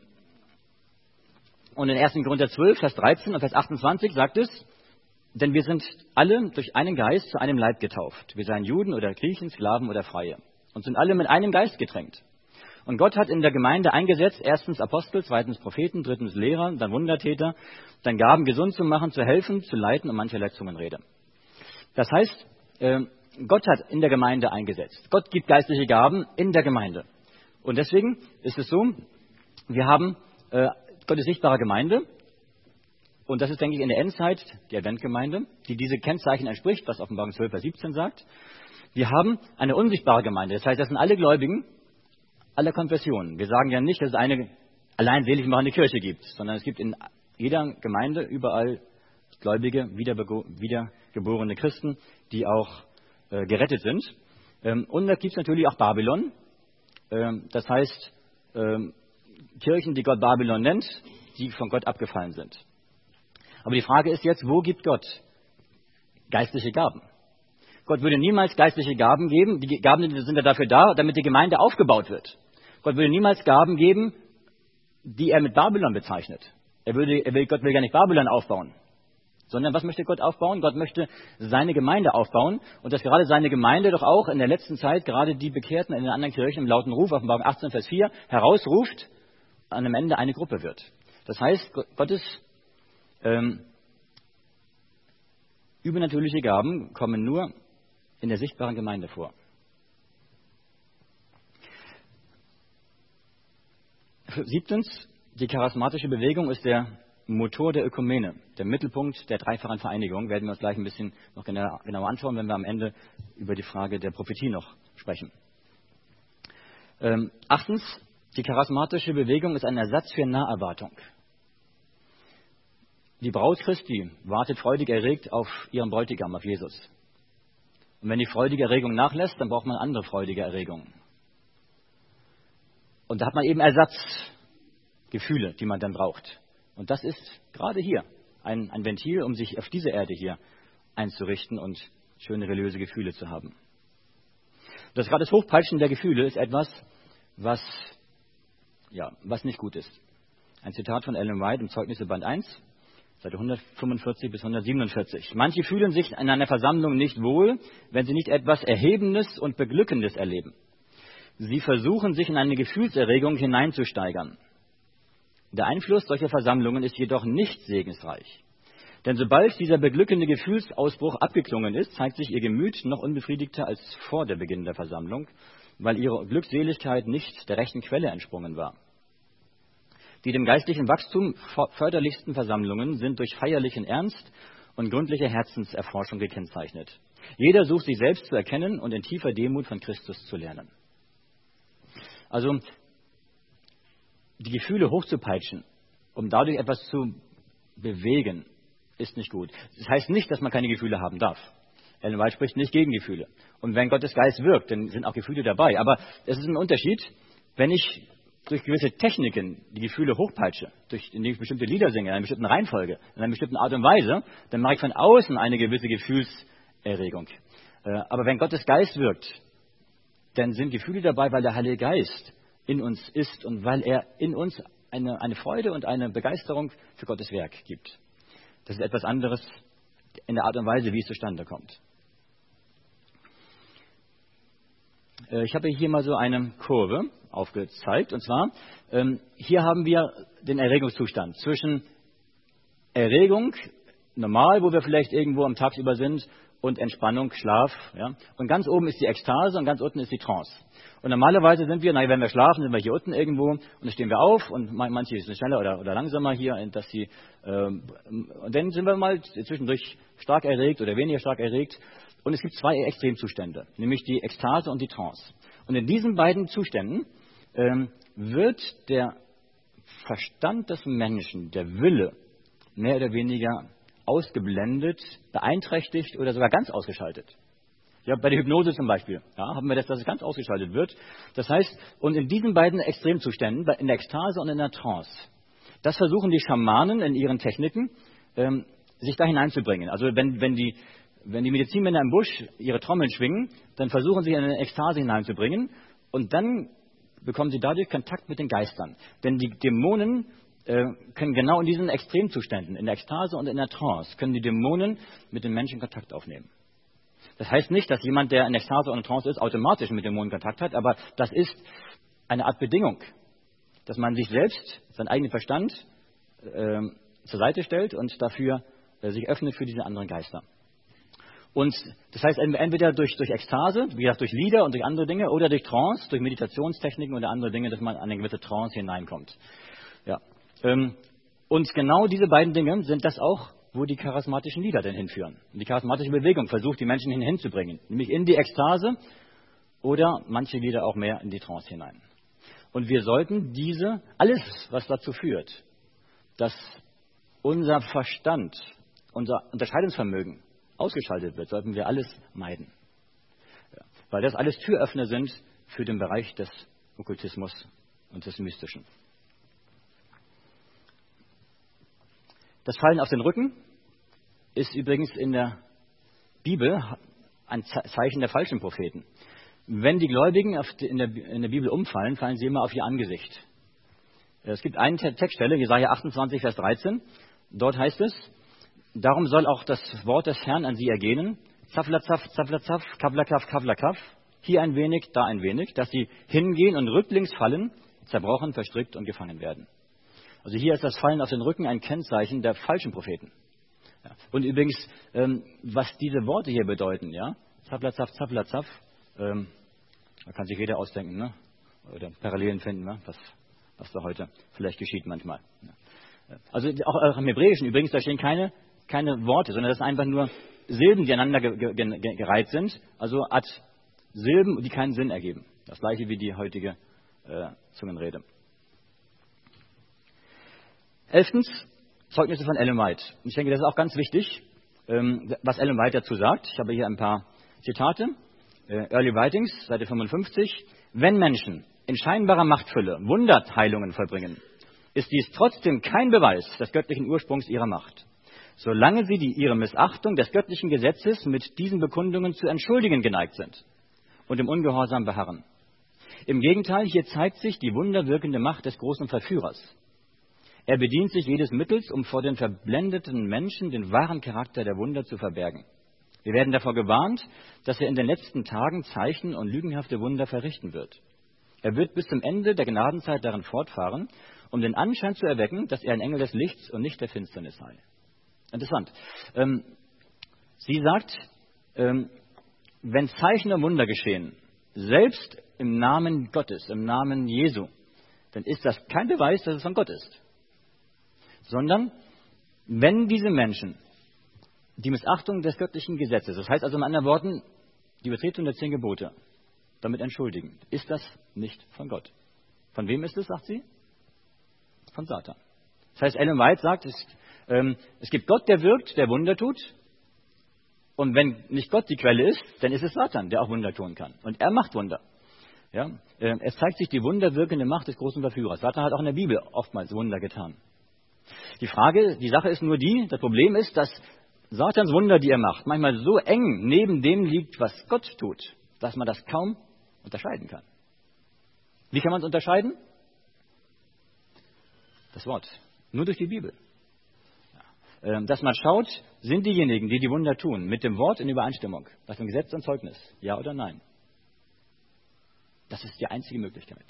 und in ersten Korinther zwölf, Vers dreizehn und Vers achtundzwanzig sagt es, denn wir sind alle durch einen Geist zu einem Leib getauft. Wir seien Juden oder Griechen, Sklaven oder Freie. Und sind alle mit einem Geist getränkt. Und Gott hat in der Gemeinde eingesetzt, erstens Apostel, zweitens Propheten, drittens Lehrer, dann Wundertäter, dann Gaben gesund zu machen, zu helfen, zu leiten und mancherlei Zungenrede. Das heißt, Gott hat in der Gemeinde eingesetzt. Gott gibt geistliche Gaben in der Gemeinde. Und deswegen ist es so, wir haben Gottes sichtbare Gemeinde, und das ist, denke ich, in der Endzeit die Adventgemeinde, die diese Kennzeichen entspricht, was Offenbarung zwölf, Vers siebzehn sagt. Wir haben eine unsichtbare Gemeinde, das heißt, das sind alle Gläubigen aller Konfessionen. Wir sagen ja nicht, dass es eine allein selig machende Kirche gibt, sondern es gibt in jeder Gemeinde überall gläubige, wiedergeborene Christen, die auch äh, gerettet sind. Ähm, und da gibt es natürlich auch Babylon, ähm, das heißt ähm, Kirchen, die Gott Babylon nennt, die von Gott abgefallen sind. Aber die Frage ist jetzt, wo gibt Gott geistliche Gaben? Gott würde niemals geistliche Gaben geben. Die Gaben sind ja dafür da, damit die Gemeinde aufgebaut wird. Gott würde niemals Gaben geben, die er mit Babylon bezeichnet. Er würde, er will, Gott will gar nicht Babylon aufbauen. Sondern was möchte Gott aufbauen? Gott möchte seine Gemeinde aufbauen. Und dass gerade seine Gemeinde doch auch in der letzten Zeit, gerade die Bekehrten in den anderen Kirchen im lauten Ruf, Offenbarung achtzehn, Vers vier, herausruft, an dem Ende eine Gruppe wird. Das heißt, Gottes ähm, übernatürliche Gaben kommen nur in der sichtbaren Gemeinde vor. Siebtens, die charismatische Bewegung ist der Motor der Ökumene, der Mittelpunkt der dreifachen Vereinigung. Werden wir uns gleich ein bisschen noch genauer anschauen, wenn wir am Ende über die Frage der Prophetie noch sprechen. Ähm, achtens, die charismatische Bewegung ist ein Ersatz für Naherwartung. Die Braut Christi wartet freudig erregt auf ihren Bräutigam, auf Jesus. Und wenn die freudige Erregung nachlässt, dann braucht man andere freudige Erregungen. Und da hat man eben Ersatzgefühle, die man dann braucht. Und das ist gerade hier ein, ein Ventil, um sich auf diese Erde hier einzurichten und schöne religiöse Gefühle zu haben. Das gerade das Hochpeitschen der Gefühle ist etwas, was, ja, was nicht gut ist. Ein Zitat von Ellen White im Zeugnisse Band eins, Seite hundertfünfundvierzig bis hundertsiebenundvierzig. Manche fühlen sich in einer Versammlung nicht wohl, wenn sie nicht etwas Erhebendes und Beglückendes erleben. Sie versuchen, sich in eine Gefühlserregung hineinzusteigern. Der Einfluss solcher Versammlungen ist jedoch nicht segensreich. Denn sobald dieser beglückende Gefühlsausbruch abgeklungen ist, zeigt sich ihr Gemüt noch unbefriedigter als vor der Beginn der Versammlung, weil ihre Glückseligkeit nicht der rechten Quelle entsprungen war. Die dem geistlichen Wachstum förderlichsten Versammlungen sind durch feierlichen Ernst und gründliche Herzenserforschung gekennzeichnet. Jeder sucht sich selbst zu erkennen und in tiefer Demut von Christus zu lernen. Also die Gefühle hochzupeitschen, um dadurch etwas zu bewegen, ist nicht gut. Das heißt nicht, dass man keine Gefühle haben darf. Ellen White spricht nicht gegen Gefühle. Und wenn Gottes Geist wirkt, dann sind auch Gefühle dabei. Aber es ist ein Unterschied, wenn ich durch gewisse Techniken die Gefühle hochpeitsche, durch, indem ich bestimmte Lieder singe, in einer bestimmten Reihenfolge, in einer bestimmten Art und Weise, dann mache ich von außen eine gewisse Gefühlserregung. Aber wenn Gottes Geist wirkt, dann sind Gefühle dabei, weil der Heilige Geist in uns ist und weil er in uns eine, eine Freude und eine Begeisterung für Gottes Werk gibt. Das ist etwas anderes in der Art und Weise, wie es zustande kommt. Ich habe hier mal so eine Kurve aufgezeigt. Und zwar, ähm, hier haben wir den Erregungszustand zwischen Erregung, normal, wo wir vielleicht irgendwo am Tagsüber sind, und Entspannung, Schlaf. Ja? Und ganz oben ist die Ekstase und ganz unten ist die Trance. Und normalerweise sind wir, na, wenn wir schlafen, sind wir hier unten irgendwo und dann stehen wir auf und manche sind schneller oder, oder langsamer hier, dass sie, ähm, und dann sind wir mal zwischendurch stark erregt oder weniger stark erregt. Und es gibt zwei Extremzustände, nämlich die Ekstase und die Trance. Und in diesen beiden Zuständen ähm, wird der Verstand des Menschen, der Wille, mehr oder weniger ausgeblendet, beeinträchtigt oder sogar ganz ausgeschaltet. Ja, bei der Hypnose zum Beispiel, ja, haben wir das, dass es ganz ausgeschaltet wird. Das heißt, und in diesen beiden Extremzuständen, in der Ekstase und in der Trance, das versuchen die Schamanen in ihren Techniken, ähm, sich da hineinzubringen. Also wenn, wenn die Wenn die Medizinmänner im Busch ihre Trommeln schwingen, dann versuchen sie in eine Ekstase hineinzubringen und dann bekommen sie dadurch Kontakt mit den Geistern. Denn die Dämonen äh, können genau in diesen Extremzuständen, in der Ekstase und in der Trance, können die Dämonen mit den Menschen Kontakt aufnehmen. Das heißt nicht, dass jemand, der in Ekstase und in Trance ist, automatisch mit Dämonen Kontakt hat, aber das ist eine Art Bedingung, dass man sich selbst, seinen eigenen Verstand äh, zur Seite stellt und dafür äh, sich öffnet für diese anderen Geister. Und das heißt, entweder durch, durch Ekstase, wie gesagt, durch Lieder und durch andere Dinge, oder durch Trance, durch Meditationstechniken oder andere Dinge, dass man an eine gewisse Trance hineinkommt. Ja. Und genau diese beiden Dinge sind das auch, wo die charismatischen Lieder denn hinführen. Und die charismatische Bewegung versucht, die Menschen hinzubringen, nämlich in die Ekstase oder manche Lieder auch mehr in die Trance hinein. Und wir sollten diese, alles, was dazu führt, dass unser Verstand, unser Unterscheidungsvermögen ausgeschaltet wird, sollten wir alles meiden. Ja, weil das alles Türöffner sind für den Bereich des Okkultismus und des Mystischen. Das Fallen auf den Rücken ist übrigens in der Bibel ein Zeichen der falschen Propheten. Wenn die Gläubigen in der, in der Bibel umfallen, fallen sie immer auf ihr Angesicht. Es gibt eine Textstelle, Jesaja achtundzwanzig, Vers dreizehn. Dort heißt es: Darum soll auch das Wort des Herrn an sie ergehen. Zaflazaf, Zaflazaf, Kavlakaf, Kavlakaf. Hier ein wenig, da ein wenig, dass sie hingehen und rücklings fallen, zerbrochen, verstrickt und gefangen werden. Also hier ist das Fallen auf den Rücken ein Kennzeichen der falschen Propheten. Ja. Und übrigens, ähm, was diese Worte hier bedeuten, ja, Zaflazaf, Zaflazaf, ähm, da kann sich jeder ausdenken, ne? Oder Parallelen finden, ne? was, was da heute vielleicht geschieht manchmal. Ja. Also auch im Hebräischen übrigens, da stehen keine, keine Worte, sondern das sind einfach nur Silben, die aneinander ge- ge- ge- gereiht sind, also Art Silben, die keinen Sinn ergeben. Das gleiche wie die heutige äh, Zungenrede. Elftens, Zeugnisse von Ellen White. Und ich denke, das ist auch ganz wichtig, ähm, was Ellen White dazu sagt. Ich habe hier ein paar Zitate. Äh, Early Writings, Seite fünfundfünfzig. Wenn Menschen in scheinbarer Machtfülle Wunderheilungen vollbringen, ist dies trotzdem kein Beweis des göttlichen Ursprungs ihrer Macht. Solange sie die, ihre Missachtung des göttlichen Gesetzes mit diesen Bekundungen zu entschuldigen geneigt sind und im Ungehorsam beharren. Im Gegenteil, hier zeigt sich die wunderwirkende Macht des großen Verführers. Er bedient sich jedes Mittels, um vor den verblendeten Menschen den wahren Charakter der Wunder zu verbergen. Wir werden davor gewarnt, dass er in den letzten Tagen Zeichen und lügenhafte Wunder verrichten wird. Er wird bis zum Ende der Gnadenzeit darin fortfahren, um den Anschein zu erwecken, dass er ein Engel des Lichts und nicht der Finsternis sei. Interessant. Ähm, sie sagt, ähm, wenn Zeichen und Wunder geschehen, selbst im Namen Gottes, im Namen Jesu, dann ist das kein Beweis, dass es von Gott ist. Sondern, wenn diese Menschen die Missachtung des göttlichen Gesetzes, das heißt also in anderen Worten, die Übertretung der zehn Gebote, damit entschuldigen, ist das nicht von Gott. Von wem ist es, sagt sie? Von Satan. Das heißt, Ellen White sagt, es, ähm, es gibt Gott, der wirkt, der Wunder tut. Und wenn nicht Gott die Quelle ist, dann ist es Satan, der auch Wunder tun kann. Und er macht Wunder. Ja? Äh, es zeigt sich die wunderwirkende Macht des großen Verführers. Satan hat auch in der Bibel oftmals Wunder getan. Die Frage, die Sache ist nur die, das Problem ist, dass Satans Wunder, die er macht, manchmal so eng neben dem liegt, was Gott tut, dass man das kaum unterscheiden kann. Wie kann man es unterscheiden? Das Wort. Nur durch die Bibel. Ja. Dass man schaut, sind diejenigen, die die Wunder tun, mit dem Wort in Übereinstimmung, nach dem Gesetz und Zeugnis, ja oder nein? Das ist die einzige Möglichkeit.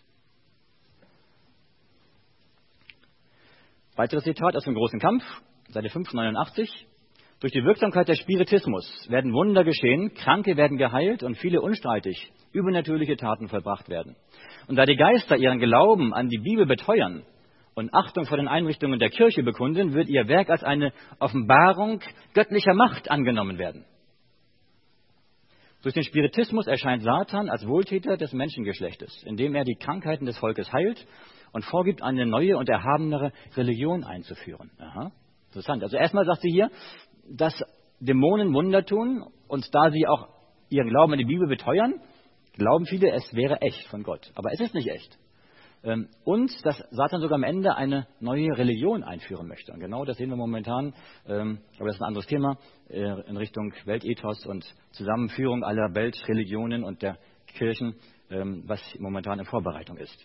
Weiteres Zitat aus dem Großen Kampf, Seite fünfhundertneunundachtzig. Durch die Wirksamkeit des Spiritismus werden Wunder geschehen, Kranke werden geheilt und viele unstreitig übernatürliche Taten vollbracht werden. Und da die Geister ihren Glauben an die Bibel beteuern und Achtung vor den Einrichtungen der Kirche bekunden, wird ihr Werk als eine Offenbarung göttlicher Macht angenommen werden. Durch den Spiritismus erscheint Satan als Wohltäter des Menschengeschlechtes, indem er die Krankheiten des Volkes heilt und vorgibt, eine neue und erhabenere Religion einzuführen. Aha, interessant. Also erstmal sagt sie hier, dass Dämonen Wunder tun und da sie auch ihren Glauben an die Bibel beteuern, glauben viele, es wäre echt von Gott. Aber es ist nicht echt. Und dass Satan sogar am Ende eine neue Religion einführen möchte. Und genau das sehen wir momentan, aber das ist ein anderes Thema, in Richtung Weltethos und Zusammenführung aller Weltreligionen und der Kirchen, was momentan in Vorbereitung ist.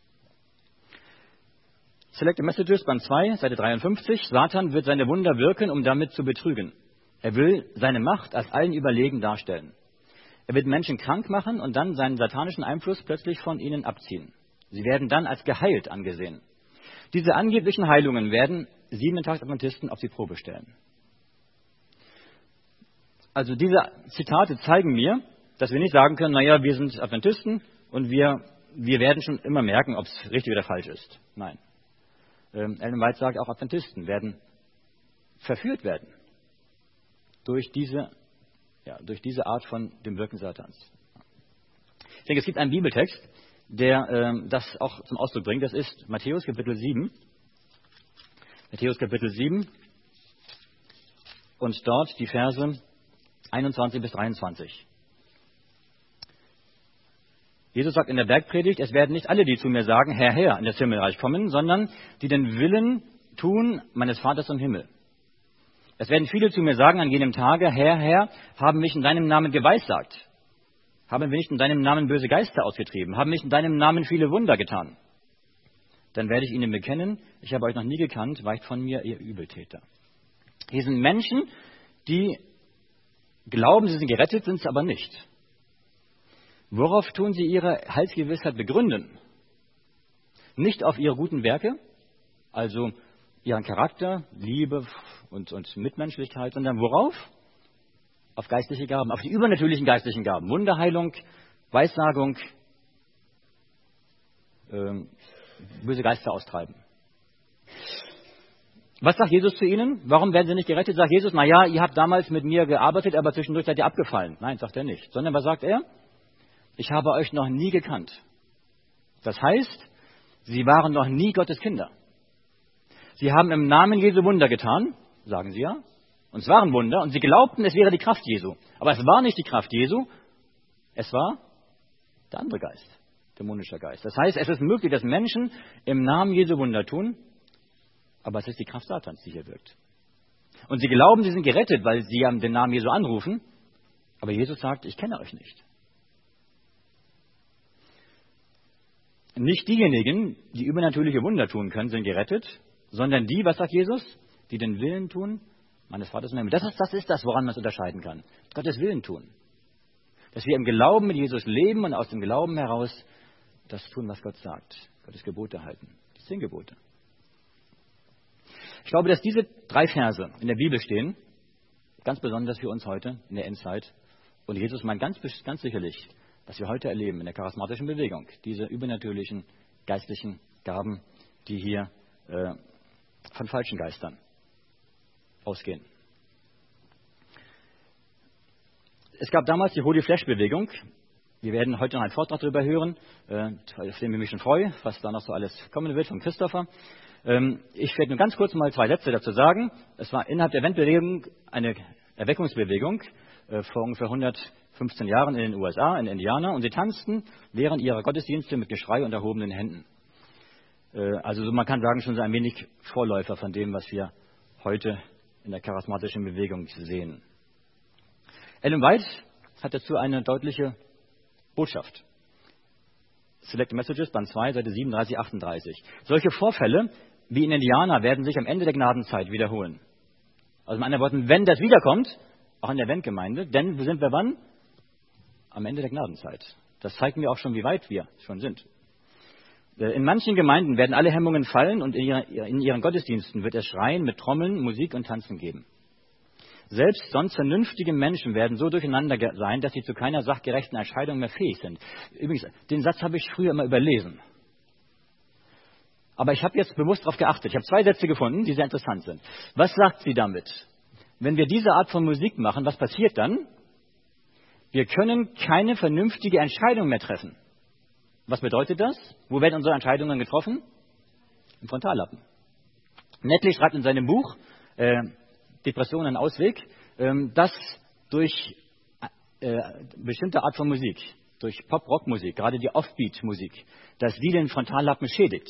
Selected Messages, Band zwei, Seite dreiundfünfzig. Satan wird seine Wunder wirken, um damit zu betrügen. Er will seine Macht als allen überlegen darstellen. Er wird Menschen krank machen und dann seinen satanischen Einfluss plötzlich von ihnen abziehen. Sie werden dann als geheilt angesehen. Diese angeblichen Heilungen werden Siebentagsadventisten auf die Probe stellen. Also diese Zitate zeigen mir, dass wir nicht sagen können, naja, wir sind Adventisten und wir, wir werden schon immer merken, ob es richtig oder falsch ist. Nein. Ähm, Ellen White sagt, auch Adventisten werden verführt werden durch diese, ja, durch diese Art von dem Wirken Satans. Ich denke, es gibt einen Bibeltext, der ähm, das auch zum Ausdruck bringt. Das ist Matthäus Kapitel sieben. Matthäus Kapitel sieben und dort die Verse einundzwanzig bis dreiundzwanzig. Jesus sagt in der Bergpredigt, es werden nicht alle, die zu mir sagen, Herr, Herr, in das Himmelreich kommen, sondern die den Willen tun meines Vaters im Himmel. Es werden viele zu mir sagen an jenem Tage, Herr, Herr, haben mich in deinem Namen geweissagt. Haben wir nicht in deinem Namen böse Geister ausgetrieben? Haben mich in deinem Namen viele Wunder getan? Dann werde ich ihnen bekennen, ich habe euch noch nie gekannt, weicht von mir, ihr Übeltäter. Hier sind Menschen, die glauben, sie sind gerettet, sind es aber nicht. Worauf tun sie ihre Heilsgewissheit begründen? Nicht auf ihre guten Werke, also ihren Charakter, Liebe und, und Mitmenschlichkeit, sondern worauf? Auf geistliche Gaben, auf die übernatürlichen geistlichen Gaben. Wunderheilung, Weissagung, ähm, böse Geister austreiben. Was sagt Jesus zu ihnen? Warum werden sie nicht gerettet? Sagt Jesus, na ja, ihr habt damals mit mir gearbeitet, aber zwischendurch seid ihr abgefallen. Nein, sagt er nicht. Sondern was sagt er? Ich habe euch noch nie gekannt. Das heißt, sie waren noch nie Gottes Kinder. Sie haben im Namen Jesu Wunder getan, sagen sie ja. Und es waren Wunder und sie glaubten, es wäre die Kraft Jesu. Aber es war nicht die Kraft Jesu, es war der andere Geist, dämonischer Geist. Das heißt, es ist möglich, dass Menschen im Namen Jesu Wunder tun, aber es ist die Kraft Satans, die hier wirkt. Und sie glauben, sie sind gerettet, weil sie den Namen Jesu anrufen, aber Jesus sagt, ich kenne euch nicht. Nicht diejenigen, die übernatürliche Wunder tun können, sind gerettet, sondern die, was sagt Jesus, die den Willen tun meines Vaters im Himmel. Das ist, das ist das, woran man es unterscheiden kann. Gottes Willen tun. Dass wir im Glauben mit Jesus leben und aus dem Glauben heraus das tun, was Gott sagt. Gottes Gebote halten. Die zehn Gebote. Ich glaube, dass diese drei Verse in der Bibel stehen, ganz besonders für uns heute in der Endzeit. Und Jesus meint ganz, ganz sicherlich, was wir heute erleben in der charismatischen Bewegung, diese übernatürlichen geistlichen Gaben, die hier äh, von falschen Geistern ausgehen. Es gab damals die Holy Flash-Bewegung. Wir werden heute noch einen Vortrag darüber hören, äh, auf den ich mich schon freue, was da noch so alles kommen wird von Christopher. Ähm, ich werde nur ganz kurz mal zwei Sätze dazu sagen. Es war innerhalb der Eventbewegung eine Erweckungsbewegung äh, vor ungefähr hundertfünfzehn Jahren in den U S A, in Indiana, und sie tanzten während ihrer Gottesdienste mit Geschrei und erhobenen Händen. Äh, also man kann sagen, schon so ein wenig Vorläufer von dem, was wir heute in der charismatischen Bewegung sehen. Ellen White hat dazu eine deutliche Botschaft. Select Messages, Band zwei, Seite siebenunddreißig, achtunddreißig. Solche Vorfälle wie in Indiana werden sich am Ende der Gnadenzeit wiederholen. Also mit anderen Worten, wenn das wiederkommt, auch in der Eventgemeinde, denn wo sind wir wann? Am Ende der Gnadenzeit. Das zeigt mir auch schon, wie weit wir schon sind. In manchen Gemeinden werden alle Hemmungen fallen und in ihren Gottesdiensten wird es Schreien mit Trommeln, Musik und Tanzen geben. Selbst sonst vernünftige Menschen werden so durcheinander sein, dass sie zu keiner sachgerechten Entscheidung mehr fähig sind. Übrigens, den Satz habe ich früher immer überlesen. Aber ich habe jetzt bewusst darauf geachtet. Ich habe zwei Sätze gefunden, die sehr interessant sind. Was sagt sie damit? Wenn wir diese Art von Musik machen, was passiert dann? Wir können keine vernünftige Entscheidung mehr treffen. Was bedeutet das? Wo werden unsere Entscheidungen getroffen? Im Frontallappen. Nettlich schreibt in seinem Buch äh, Depression ein Ausweg, ähm, dass durch äh, bestimmte Art von Musik, durch Pop-Rock-Musik, gerade die Offbeat-Musik, dass die den Frontallappen schädigt.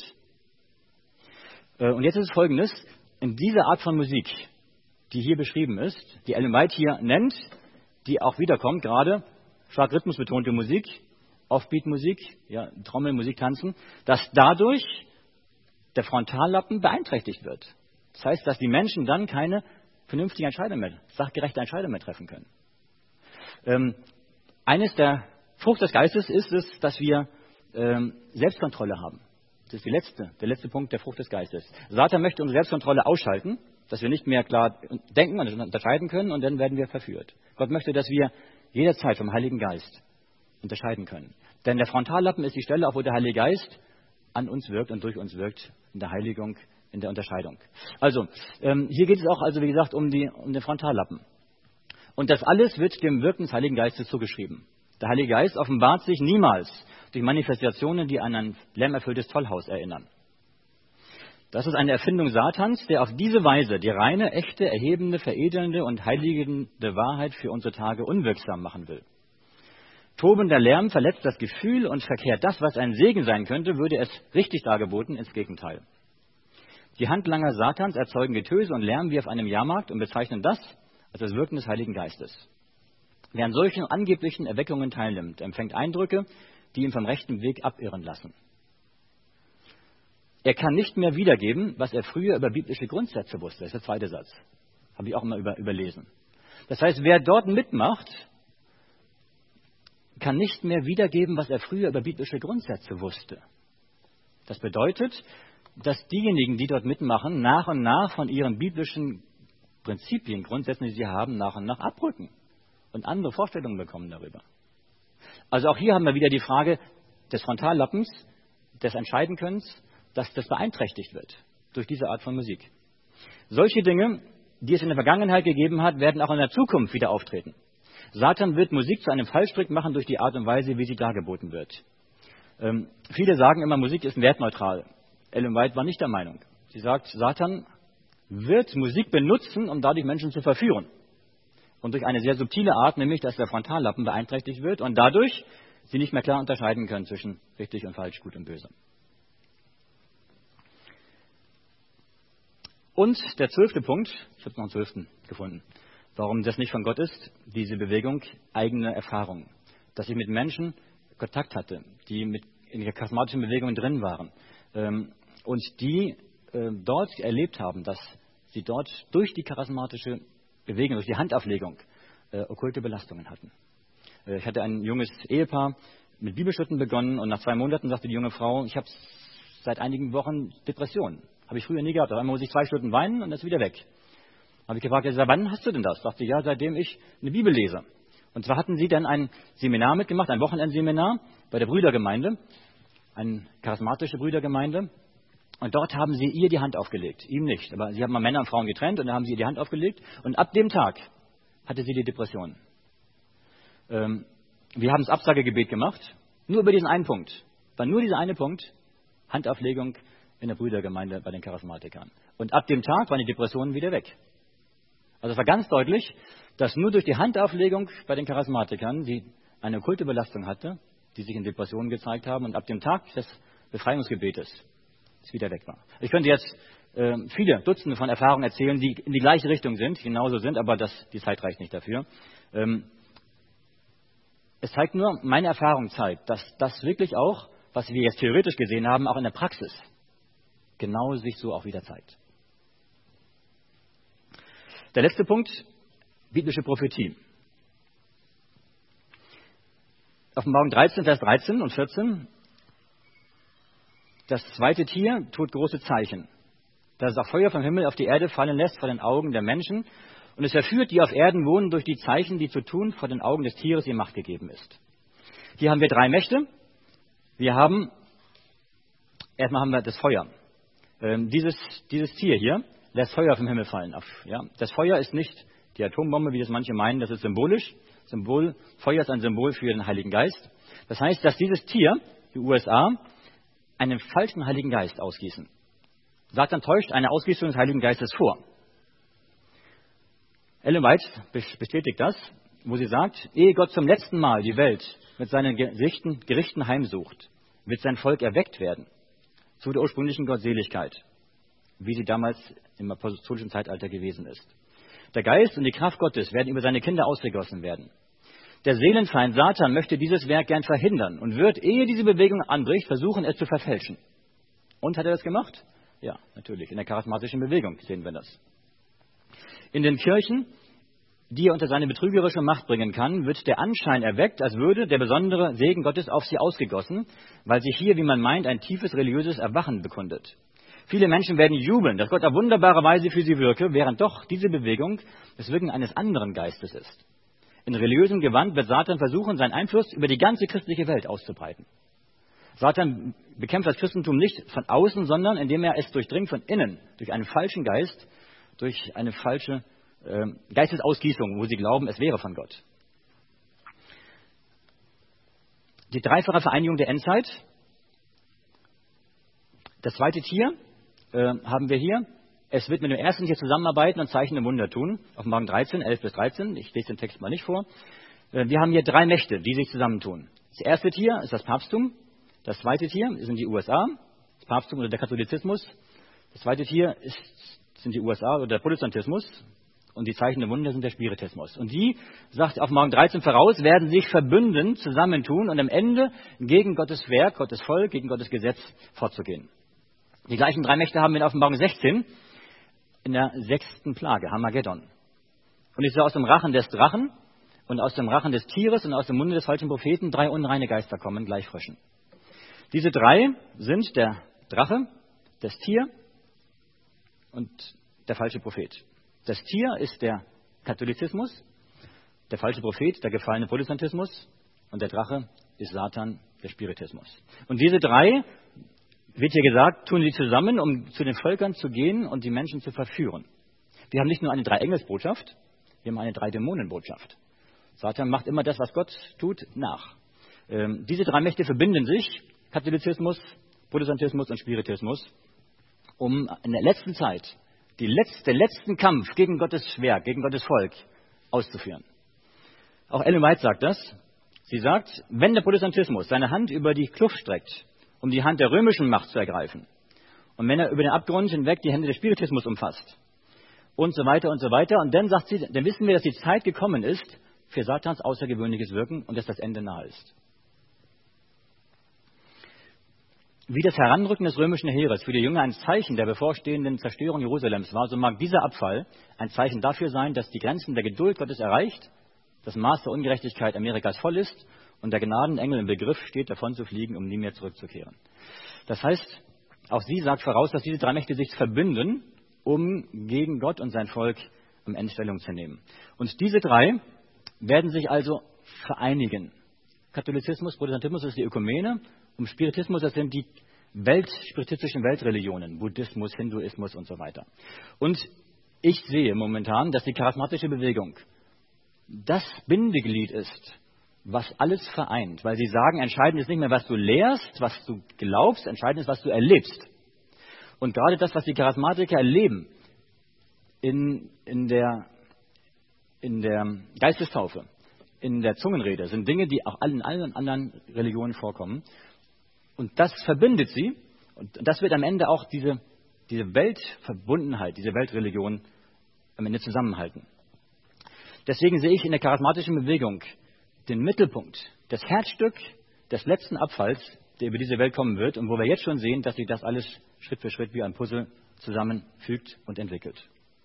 Äh, und jetzt ist es Folgendes: In dieser Art von Musik, die hier beschrieben ist, die Ellen White hier nennt, die auch wiederkommt, gerade stark rhythmusbetonte Musik, Offbeat-Musik, ja, Trommelmusik, Tanzen, dass dadurch der Frontallappen beeinträchtigt wird. Das heißt, dass die Menschen dann keine vernünftige Entscheidung mehr, sachgerechte Entscheidung mehr treffen können. Ähm, eines der Frucht des Geistes ist es, dass wir ähm, Selbstkontrolle haben. Das ist die letzte, der letzte Punkt der Frucht des Geistes. Satan möchte unsere Selbstkontrolle ausschalten, dass wir nicht mehr klar denken und unterscheiden können, und dann werden wir verführt. Gott möchte, dass wir jederzeit vom Heiligen Geist unterscheiden können. Denn der Frontallappen ist die Stelle, auch wo der Heilige Geist an uns wirkt und durch uns wirkt, in der Heiligung, in der Unterscheidung. Also, ähm, hier geht es auch, also wie gesagt, um, die, um den Frontallappen. Und das alles wird dem Wirken des Heiligen Geistes zugeschrieben. Der Heilige Geist offenbart sich niemals durch Manifestationen, die an ein lärmerfülltes Tollhaus erinnern. Das ist eine Erfindung Satans, der auf diese Weise die reine, echte, erhebende, veredelnde und heiligende Wahrheit für unsere Tage unwirksam machen will. Tobender Lärm verletzt das Gefühl und verkehrt das, was ein Segen sein könnte, würde es richtig dargeboten, ins Gegenteil. Die Handlanger Satans erzeugen Getöse und Lärm wie auf einem Jahrmarkt und bezeichnen das als das Wirken des Heiligen Geistes. Wer an solchen angeblichen Erweckungen teilnimmt, empfängt Eindrücke, die ihn vom rechten Weg abirren lassen. Er kann nicht mehr wiedergeben, was er früher über biblische Grundsätze wusste. Das ist der zweite Satz. Habe ich auch immer über, überlesen. Das heißt, wer dort mitmacht, kann nicht mehr wiedergeben, was er früher über biblische Grundsätze wusste. Das bedeutet, dass diejenigen, die dort mitmachen, nach und nach von ihren biblischen Prinzipien, Grundsätzen, die sie haben, nach und nach abrücken und andere Vorstellungen bekommen darüber. Also auch hier haben wir wieder die Frage des Frontallappens, des Entscheidenkönnens, dass das beeinträchtigt wird durch diese Art von Musik. Solche Dinge, die es in der Vergangenheit gegeben hat, werden auch in der Zukunft wieder auftreten. Satan wird Musik zu einem Fallstrick machen durch die Art und Weise, wie sie dargeboten wird. Ähm, viele sagen immer, Musik ist wertneutral. Ellen White war nicht der Meinung. Sie sagt, Satan wird Musik benutzen, um dadurch Menschen zu verführen. Und durch eine sehr subtile Art, nämlich, dass der Frontallappen beeinträchtigt wird und dadurch sie nicht mehr klar unterscheiden können zwischen richtig und falsch, gut und böse. Und der zwölfte Punkt, ich habe noch einen zwölften gefunden, warum das nicht von Gott ist, diese Bewegung, eigene Erfahrung. Dass ich mit Menschen Kontakt hatte, die mit in der charismatischen Bewegung drin waren ähm, und die äh, dort erlebt haben, dass sie dort durch die charismatische Bewegung, durch die Handauflegung äh, okkulte Belastungen hatten. Äh, ich hatte ein junges Ehepaar mit Bibelstunden begonnen und nach zwei Monaten sagte die junge Frau, ich habe seit einigen Wochen Depressionen. Habe ich früher nie gehabt. Auf einmal muss ich zwei Stunden weinen und das ist wieder weg. Habe ich gefragt, ja, wann hast du denn das? Sagte, ja, seitdem ich eine Bibel lese. Und zwar hatten sie dann ein Seminar mitgemacht, ein Wochenendseminar bei der Brüdergemeinde, eine charismatische Brüdergemeinde. Und dort haben sie ihr die Hand aufgelegt, ihm nicht. Aber sie haben mal Männer und Frauen getrennt und da haben sie ihr die Hand aufgelegt. Und ab dem Tag hatte sie die Depression. Ähm, wir haben das Absagegebet gemacht, nur über diesen einen Punkt. War nur dieser eine Punkt, Handauflegung in der Brüdergemeinde bei den Charismatikern. Und ab dem Tag waren die Depressionen wieder weg. Also es war ganz deutlich, dass nur durch die Handauflegung bei den Charismatikern sie eine okkulte Belastung hatte, die sich in Depressionen gezeigt haben. Und ab dem Tag des Befreiungsgebetes es wieder weg war. Ich könnte jetzt äh, viele Dutzende von Erfahrungen erzählen, die in die gleiche Richtung sind, genauso sind, aber das, die Zeit reicht nicht dafür. Ähm, es zeigt nur, meine Erfahrung zeigt, dass das wirklich auch, was wir jetzt theoretisch gesehen haben, auch in der Praxis genau sich so auch wieder zeigt. Der letzte Punkt, biblische Prophetie. Offenbarung dreizehn, Vers dreizehn und vierzehn. Das zweite Tier tut große Zeichen, dass es auch Feuer vom Himmel auf die Erde fallen lässt vor den Augen der Menschen und es verführt, die auf Erden wohnen, durch die Zeichen, die zu tun vor den Augen des Tieres ihr Macht gegeben ist. Hier haben wir drei Mächte. Wir haben, erstmal haben wir das Feuer. Ähm, dieses, dieses Tier hier lässt Feuer vom Himmel fallen. Auf, ja. Das Feuer ist nicht die Atombombe, wie das manche meinen, das ist symbolisch. Symbol, Feuer ist ein Symbol für den Heiligen Geist. Das heißt, dass dieses Tier, die U S A, einen falschen Heiligen Geist ausgießen. Satan täuscht eine Ausgießung des Heiligen Geistes vor. Ellen White bestätigt das, wo sie sagt, ehe Gott zum letzten Mal die Welt mit seinen Gerichten, Gerichten heimsucht, wird sein Volk erweckt werden zu der ursprünglichen Gottseligkeit, wie sie damals im apostolischen Zeitalter gewesen ist. Der Geist und die Kraft Gottes werden über seine Kinder ausgegossen werden. Der Seelenfeind Satan möchte dieses Werk gern verhindern und wird, ehe diese Bewegung anbricht, versuchen, es zu verfälschen. Und hat er das gemacht? Ja, natürlich. In der charismatischen Bewegung sehen wir das. In den Kirchen, die er unter seine betrügerische Macht bringen kann, wird der Anschein erweckt, als würde der besondere Segen Gottes auf sie ausgegossen, weil sich hier, wie man meint, ein tiefes religiöses Erwachen bekundet. Viele Menschen werden jubeln, dass Gott auf wunderbare Weise für sie wirke, während doch diese Bewegung das Wirken eines anderen Geistes ist. In religiösem Gewand wird Satan versuchen, seinen Einfluss über die ganze christliche Welt auszubreiten. Satan bekämpft das Christentum nicht von außen, sondern indem er es durchdringt von innen, durch einen falschen Geist, durch eine falsche äh, Geistesausgießung, wo sie glauben, es wäre von Gott. Die dreifache Vereinigung der Endzeit. Das zweite Tier äh, haben wir hier. Es wird mit dem ersten Tier zusammenarbeiten und Zeichen und Wunder tun. Offenbarung dreizehn, elf bis dreizehn. Ich lese den Text mal nicht vor. Wir haben hier drei Mächte, die sich zusammentun. Das erste Tier ist das Papsttum. Das zweite Tier sind die U S A, das Papsttum oder der Katholizismus. Das zweite Tier ist, sind die U S A oder der Protestantismus. Und die Zeichen und Wunder sind der Spiritismus. Und die, sagt Offenbarung dreizehn voraus, werden sich verbünden, zusammentun und am Ende gegen Gottes Werk, Gottes Volk, gegen Gottes Gesetz vorzugehen. Die gleichen drei Mächte haben wir in Offenbarung sechzehn. In der sechsten Plage, Armageddon. Und ich sah aus dem Rachen des Drachen und aus dem Rachen des Tieres und aus dem Munde des falschen Propheten drei unreine Geister kommen, gleich frischen. Diese drei sind der Drache, das Tier und der falsche Prophet. Das Tier ist der Katholizismus, der falsche Prophet, der gefallene Protestantismus und der Drache ist Satan, der Spiritismus. Und diese drei, wird hier gesagt, tun sie zusammen, um zu den Völkern zu gehen und die Menschen zu verführen. Wir haben nicht nur eine Drei-Engels-Botschaft, wir haben eine Drei-Dämonen-Botschaft. Satan macht immer das, was Gott tut, nach. Ähm, diese drei Mächte verbinden sich, Katholizismus, Protestantismus und Spiritismus, um in der letzten Zeit die letzte, den letzten Kampf gegen Gottes Werk, gegen Gottes Volk auszuführen. Auch Ellen White sagt das. Sie sagt, wenn der Protestantismus seine Hand über die Kluft streckt, um die Hand der römischen Macht zu ergreifen. Und wenn er über den Abgrund hinweg die Hände des Spiritismus umfasst. Und so weiter und so weiter. Und dann sagt sie, dann wissen wir, dass die Zeit gekommen ist für Satans außergewöhnliches Wirken und dass das Ende nahe ist. Wie das Heranrücken des römischen Heeres für die Jünger ein Zeichen der bevorstehenden Zerstörung Jerusalems war, so mag dieser Abfall ein Zeichen dafür sein, dass die Grenzen der Geduld Gottes erreicht, das Maß der Ungerechtigkeit Amerikas voll ist und der Gnadenengel im Begriff steht, davon zu fliegen, um nie mehr zurückzukehren. Das heißt, auch sie sagt voraus, dass diese drei Mächte sich verbünden, um gegen Gott und sein Volk am Ende Stellung zu nehmen. Und diese drei werden sich also vereinigen. Katholizismus, Protestantismus ist die Ökumene, und Spiritismus, das sind die Welt, spiritistischen Weltreligionen, Buddhismus, Hinduismus und so weiter. Und ich sehe momentan, dass die charismatische Bewegung das Bindeglied ist, was alles vereint. Weil sie sagen, entscheidend ist nicht mehr, was du lehrst, was du glaubst, entscheidend ist, was du erlebst. Und gerade das, was die Charismatiker erleben in, in, der, in der Geistestaufe, in der Zungenrede, sind Dinge, die auch in allen anderen Religionen vorkommen. Und das verbindet sie. Und das wird am Ende auch diese, diese Weltverbundenheit, diese Weltreligion am Ende zusammenhalten. Deswegen sehe ich in der charismatischen Bewegung den Mittelpunkt, das Herzstück des letzten Abfalls, der über diese Welt kommen wird und wo wir jetzt schon sehen, dass sich das alles Schritt für Schritt wie ein Puzzle zusammenfügt und entwickelt.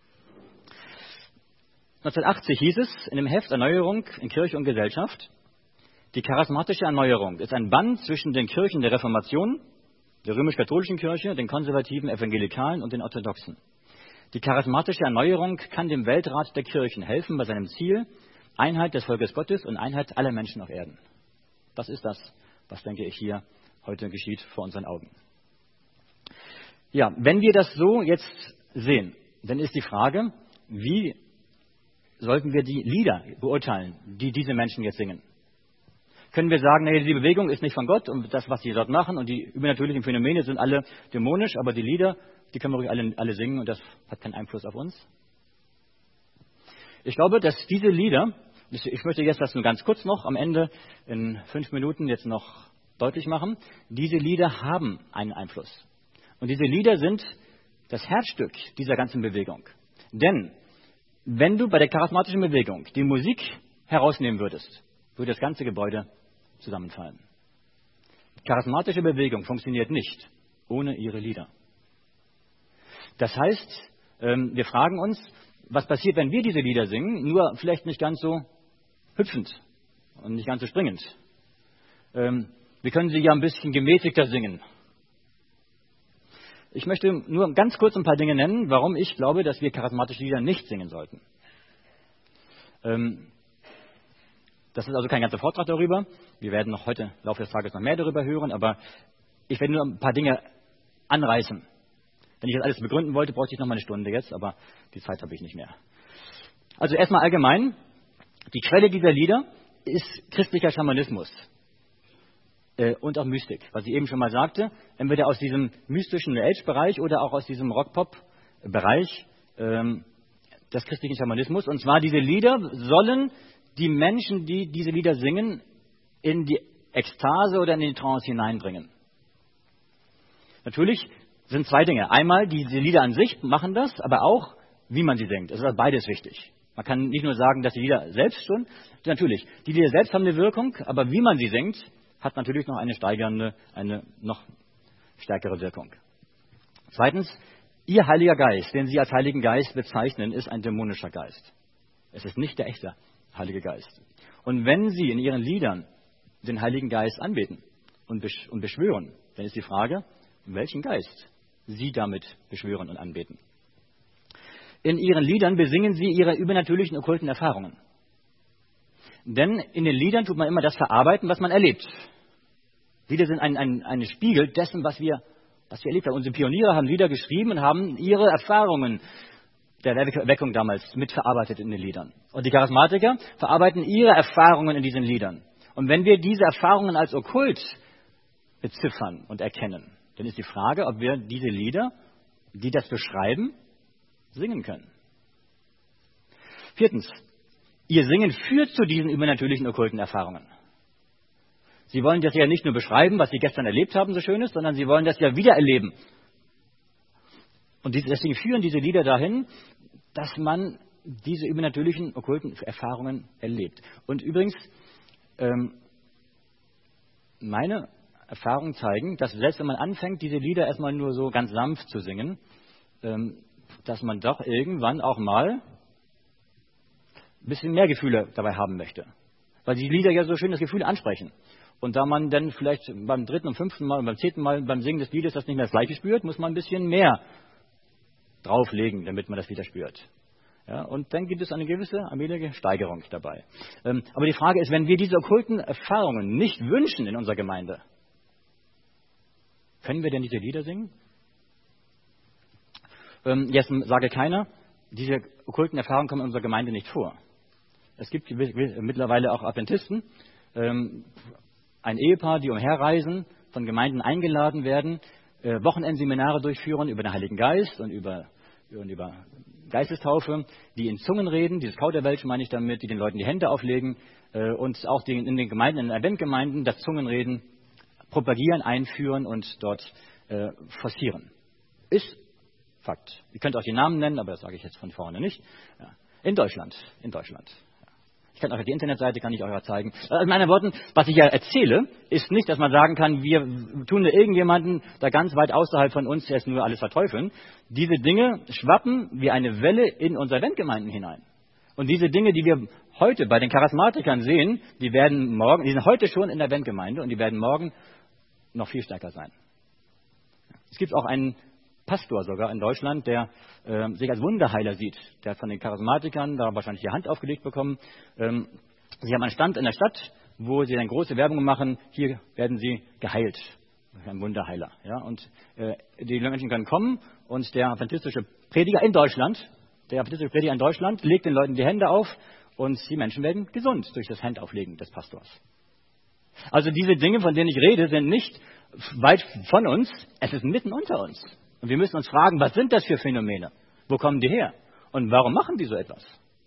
neunzehnhundertachtzig hieß es in dem Heft Erneuerung in Kirche und Gesellschaft, die charismatische Erneuerung ist ein Band zwischen den Kirchen der Reformation, der römisch-katholischen Kirche, den konservativen Evangelikalen und den Orthodoxen. Die charismatische Erneuerung kann dem Weltrat der Kirchen helfen bei seinem Ziel, Einheit des Volkes Gottes und Einheit aller Menschen auf Erden. Das ist das, was, denke ich, hier heute geschieht vor unseren Augen. Ja, wenn wir das so jetzt sehen, dann ist die Frage, wie sollten wir die Lieder beurteilen, die diese Menschen jetzt singen? Können wir sagen, nee, die Bewegung ist nicht von Gott und das, was sie dort machen und die übernatürlichen Phänomene sind alle dämonisch, aber die Lieder, die können wir ruhig alle, alle singen und das hat keinen Einfluss auf uns? Ich glaube, dass diese Lieder, ich möchte jetzt das nur ganz kurz noch am Ende in fünf Minuten jetzt noch deutlich machen, diese Lieder haben einen Einfluss. Und diese Lieder sind das Herzstück dieser ganzen Bewegung. Denn wenn du bei der charismatischen Bewegung die Musik herausnehmen würdest, würde das ganze Gebäude zusammenfallen. Die charismatische Bewegung funktioniert nicht ohne ihre Lieder. Das heißt, wir fragen uns, was passiert, wenn wir diese Lieder singen, nur vielleicht nicht ganz so hüpfend und nicht ganz so springend. Wir können sie ja ein bisschen gemäßigter singen. Ich möchte nur ganz kurz ein paar Dinge nennen, warum ich glaube, dass wir charismatische Lieder nicht singen sollten. Das ist also kein ganzer Vortrag darüber. Wir werden noch heute im Laufe des Tages noch mehr darüber hören, aber ich werde nur ein paar Dinge anreißen. Wenn ich das alles begründen wollte, bräuchte ich noch mal eine Stunde jetzt, aber die Zeit habe ich nicht mehr. Also erstmal allgemein, die Quelle dieser Lieder ist christlicher Schamanismus äh, und auch Mystik. Was ich eben schon mal sagte, entweder aus diesem mystischen New Age-Bereich oder auch aus diesem Rock-Pop-Bereich ähm, des christlichen Schamanismus. Und zwar diese Lieder sollen die Menschen, die diese Lieder singen, in die Ekstase oder in die Trance hineinbringen. Natürlich sind zwei Dinge. Einmal, diese Lieder an sich machen das, aber auch, wie man sie singt. Es ist beides wichtig. Man kann nicht nur sagen, dass die Lieder selbst schon, natürlich, die Lieder selbst haben eine Wirkung, aber wie man sie singt, hat natürlich noch eine steigernde, eine noch stärkere Wirkung. Zweitens, ihr Heiliger Geist, den Sie als Heiligen Geist bezeichnen, ist ein dämonischer Geist. Es ist nicht der echte Heilige Geist. Und wenn Sie in Ihren Liedern den Heiligen Geist anbeten und beschwören, dann ist die Frage, welchen Geist Sie damit beschwören und anbeten. In Ihren Liedern besingen Sie Ihre übernatürlichen okkulten Erfahrungen. Denn in den Liedern tut man immer das verarbeiten, was man erlebt. Lieder sind ein, ein, ein Spiegel dessen, was wir, was wir erlebt haben. Unsere Pioniere haben Lieder geschrieben und haben ihre Erfahrungen der Weckung damals mitverarbeitet in den Liedern. Und die Charismatiker verarbeiten ihre Erfahrungen in diesen Liedern. Und wenn wir diese Erfahrungen als okkult beziffern und erkennen, dann ist die Frage, ob wir diese Lieder, die das beschreiben, singen können. Viertens, ihr Singen führt zu diesen übernatürlichen okkulten Erfahrungen. Sie wollen das ja nicht nur beschreiben, was Sie gestern erlebt haben, so schön ist, sondern Sie wollen das ja wieder erleben. Und deswegen führen diese Lieder dahin, dass man diese übernatürlichen okkulten Erfahrungen erlebt. Und übrigens, ähm, meine Erfahrungen zeigen, dass selbst wenn man anfängt, diese Lieder erstmal nur so ganz sanft zu singen, ähm, dass man doch irgendwann auch mal ein bisschen mehr Gefühle dabei haben möchte. Weil die Lieder ja so schön das Gefühl ansprechen. Und da man dann vielleicht beim dritten und fünften Mal und beim zehnten Mal beim Singen des Liedes das nicht mehr das Gleiche spürt, muss man ein bisschen mehr drauflegen, damit man das wieder spürt. Ja, und dann gibt es eine gewisse allmähliche Steigerung dabei. Ähm, aber die Frage ist, wenn wir diese okkulten Erfahrungen nicht wünschen in unserer Gemeinde, Können wir denn diese Lieder singen? Ähm, jetzt sage keiner, diese okkulten Erfahrungen kommen in unserer Gemeinde nicht vor. Es gibt mittlerweile auch Adventisten, ähm, ein Ehepaar, die umherreisen, von Gemeinden eingeladen werden, äh, Wochenendseminare durchführen über den Heiligen Geist und über, und über Geistestaufe, die in Zungen reden, dieses Kauderwelsch meine ich damit, die den Leuten die Hände auflegen äh, und auch die, in den Gemeinden, in den Adventgemeinden das Zungenreden propagieren, einführen und dort äh, forcieren. Ist Fakt. Ihr könnt auch die Namen nennen, aber das sage ich jetzt von vorne nicht. Ja. In Deutschland, in Deutschland. Ich kann euch die Internetseite, kann ich euch zeigen. Also in anderen Worten, was ich ja erzähle, ist nicht, dass man sagen kann, wir tun irgendjemanden da ganz weit außerhalb von uns erst nur alles verteufeln. Diese Dinge schwappen wie eine Welle in unsere Adventgemeinden hinein. Und diese Dinge, die wir heute bei den Charismatikern sehen, die werden morgen, die sind heute schon in der Adventgemeinde und die werden morgen noch viel stärker sein. Es gibt auch einen Pastor sogar in Deutschland, der äh, sich als Wunderheiler sieht. Der hat von den Charismatikern da wahrscheinlich die Hand aufgelegt bekommen. Ähm, sie haben einen Stand in der Stadt, wo sie dann große Werbung machen. Hier werden sie geheilt. Ein Wunderheiler. Ja? Und äh, die Menschen können kommen und der adventistische Prediger in Deutschland, der adventistische Prediger in Deutschland legt den Leuten die Hände auf und die Menschen werden gesund durch das Handauflegen des Pastors. Also diese Dinge, von denen ich rede, sind nicht weit von uns, es ist mitten unter uns. Und wir müssen uns fragen, was sind das für Phänomene? Wo kommen die her? Und warum machen die so etwas?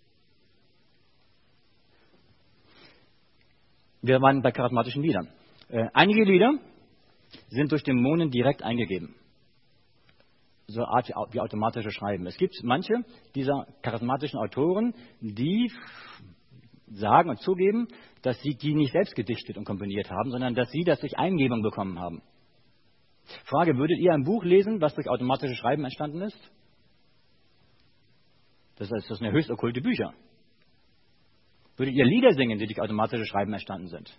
Wir waren bei charismatischen Liedern. Äh, einige Lieder sind durch Dämonen direkt eingegeben. So Art wie automatische Schreiben. Es gibt manche dieser charismatischen Autoren, die sagen und zugeben, dass sie die nicht selbst gedichtet und komponiert haben, sondern dass sie das durch Eingebung bekommen haben. Frage, würdet ihr ein Buch lesen, was durch automatisches Schreiben entstanden ist? Das heißt, das sind ja höchst okkulte Bücher. Würdet ihr Lieder singen, die durch automatisches Schreiben entstanden sind?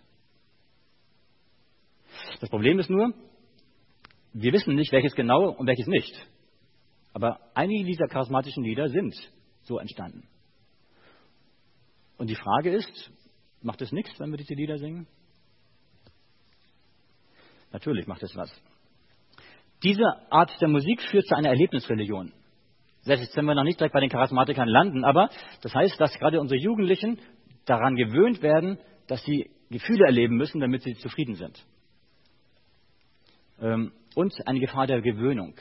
Das Problem ist nur, wir wissen nicht, welches genau und welches nicht. Aber einige dieser charismatischen Lieder sind so entstanden. Und die Frage ist, macht es nichts, wenn wir diese Lieder singen? Natürlich macht es was. Diese Art der Musik führt zu einer Erlebnisreligion. Selbst wenn wir noch nicht direkt bei den Charismatikern landen, aber das heißt, dass gerade unsere Jugendlichen daran gewöhnt werden, dass sie Gefühle erleben müssen, damit sie zufrieden sind. Und eine Gefahr der Gewöhnung.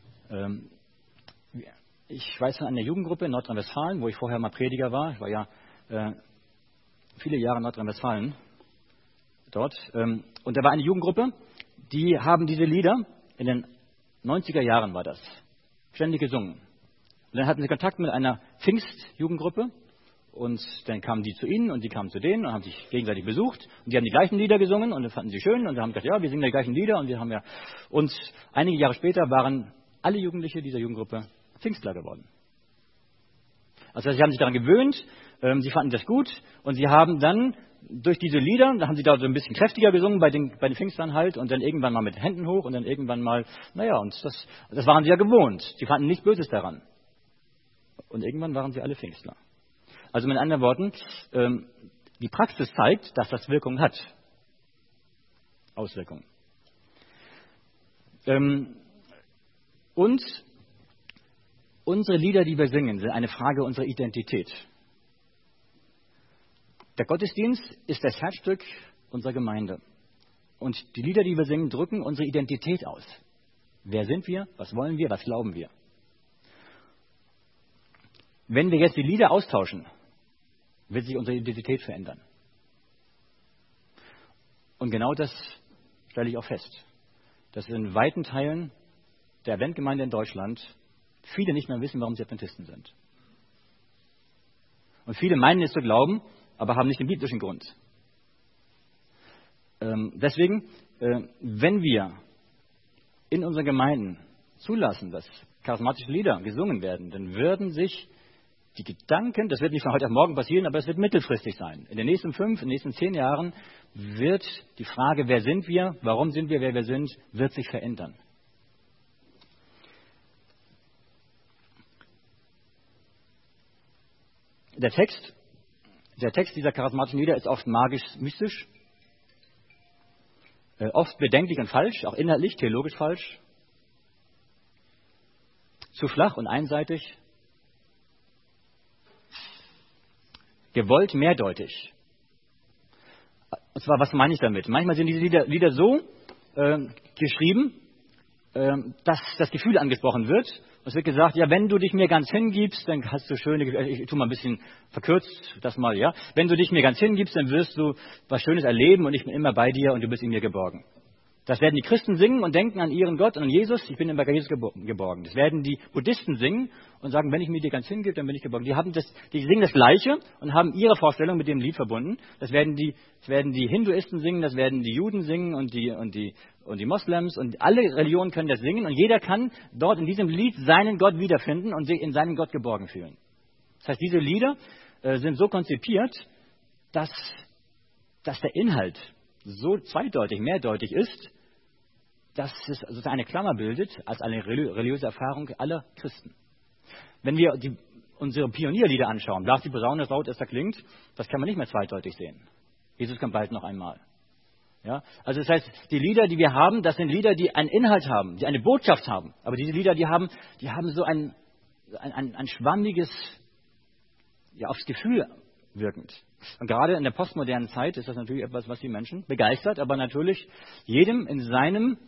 Ich weiß von einer Jugendgruppe in Nordrhein-Westfalen, wo ich vorher mal Prediger war. Ich war ja viele Jahre in Nordrhein-Westfalen dort. Und da war eine Jugendgruppe, die haben diese Lieder, in den neunziger Jahren war das, ständig gesungen. Und dann hatten sie Kontakt mit einer Pfingstjugendgruppe und dann kamen die zu ihnen und die kamen zu denen und haben sich gegenseitig besucht und die haben die gleichen Lieder gesungen und das fanden sie schön und dann haben gesagt, ja, wir singen die gleichen Lieder und wir haben ja, und einige Jahre später waren alle Jugendliche dieser Jugendgruppe Pfingstler geworden. Also sie haben sich daran gewöhnt, ähm, sie fanden das gut und sie haben dann durch diese Lieder, da haben sie da so ein bisschen kräftiger gesungen bei den, bei den Pfingstlern halt und dann irgendwann mal mit Händen hoch und dann irgendwann mal, naja, und das, das waren sie ja gewohnt. Sie fanden nichts Böses daran. Und irgendwann waren sie alle Pfingstler. Also mit anderen Worten, ähm, die Praxis zeigt, dass das Wirkung hat. Auswirkungen. Ähm, und unsere Lieder, die wir singen, sind eine Frage unserer Identität. Der Gottesdienst ist das Herzstück unserer Gemeinde. Und die Lieder, die wir singen, drücken unsere Identität aus. Wer sind wir? Was wollen wir? Was glauben wir? Wenn wir jetzt die Lieder austauschen, wird sich unsere Identität verändern. Und genau das stelle ich auch fest, dass in weiten Teilen der Adventgemeinde in Deutschland viele nicht mehr wissen, warum sie Adventisten sind. Und viele meinen es zu glauben, aber haben nicht den biblischen Grund. Ähm, deswegen, äh, wenn wir in unseren Gemeinden zulassen, dass charismatische Lieder gesungen werden, dann würden sich die Gedanken, das wird nicht von heute auf morgen passieren, aber es wird mittelfristig sein. In den nächsten fünf, in den nächsten zehn Jahren wird die Frage, wer sind wir, warum sind wir, wer wir sind, wird sich verändern. Der Text, der Text dieser charismatischen Lieder ist oft magisch-mystisch. Äh, oft bedenklich und falsch, auch inhaltlich, theologisch falsch. Zu flach und einseitig. Gewollt mehrdeutig. Und zwar, was meine ich damit? Manchmal sind diese Lieder, Lieder so äh, geschrieben, äh, dass das Gefühl angesprochen wird. Es wird gesagt, ja, wenn du dich mir ganz hingibst, dann hast du schöne, ich tue mal ein bisschen verkürzt das mal, ja. Wenn du dich mir ganz hingibst, dann wirst du was Schönes erleben und ich bin immer bei dir und du bist in mir geborgen. Das werden die Christen singen und denken an ihren Gott und an Jesus. Ich bin immer bei Jesus geborgen. Das werden die Buddhisten singen und sagen, wenn ich mir dir ganz hingebe, dann bin ich geborgen. Die, haben das, die singen das Gleiche und haben ihre Vorstellung mit dem Lied verbunden. Das werden die, das werden die Hinduisten singen, das werden die Juden singen und die, und die, und die Moslems. Und alle Religionen können das singen. Und jeder kann dort in diesem Lied seinen Gott wiederfinden und sich in seinen Gott geborgen fühlen. Das heißt, diese Lieder äh, sind so konzipiert, dass, dass der Inhalt so zweideutig, mehrdeutig ist, dass es sozusagen eine Klammer bildet als eine religiöse Erfahrung aller Christen. Wenn wir die, unsere Pionierlieder anschauen, Blas die Posaune, das laut es da klingt, das kann man nicht mehr zweideutig sehen. Jesus kommt bald noch einmal. Ja? Also das heißt, die Lieder, die wir haben, das sind Lieder, die einen Inhalt haben, die eine Botschaft haben. Aber diese Lieder, die haben, die haben so ein, ein, ein, ein schwammiges, ja, aufs Gefühl wirkend. Und gerade in der postmodernen Zeit ist das natürlich etwas, was die Menschen begeistert, aber natürlich jedem in seinem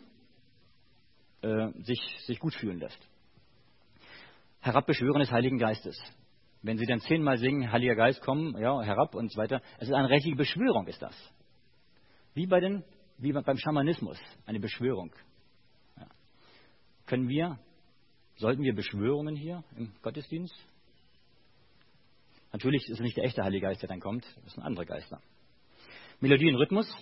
äh, sich, sich gut fühlen lässt. Herabbeschwören des Heiligen Geistes. Wenn Sie dann zehnmal singen, Heiliger Geist, komm, ja, herab und so weiter, es ist eine richtige Beschwörung, ist das. Wie bei den, wie beim Schamanismus, eine Beschwörung. Ja. Können wir, sollten wir Beschwörungen hier im Gottesdienst? Natürlich ist es nicht der echte Heilige Geist, der dann kommt, das sind andere Geister. Melodie und Rhythmus.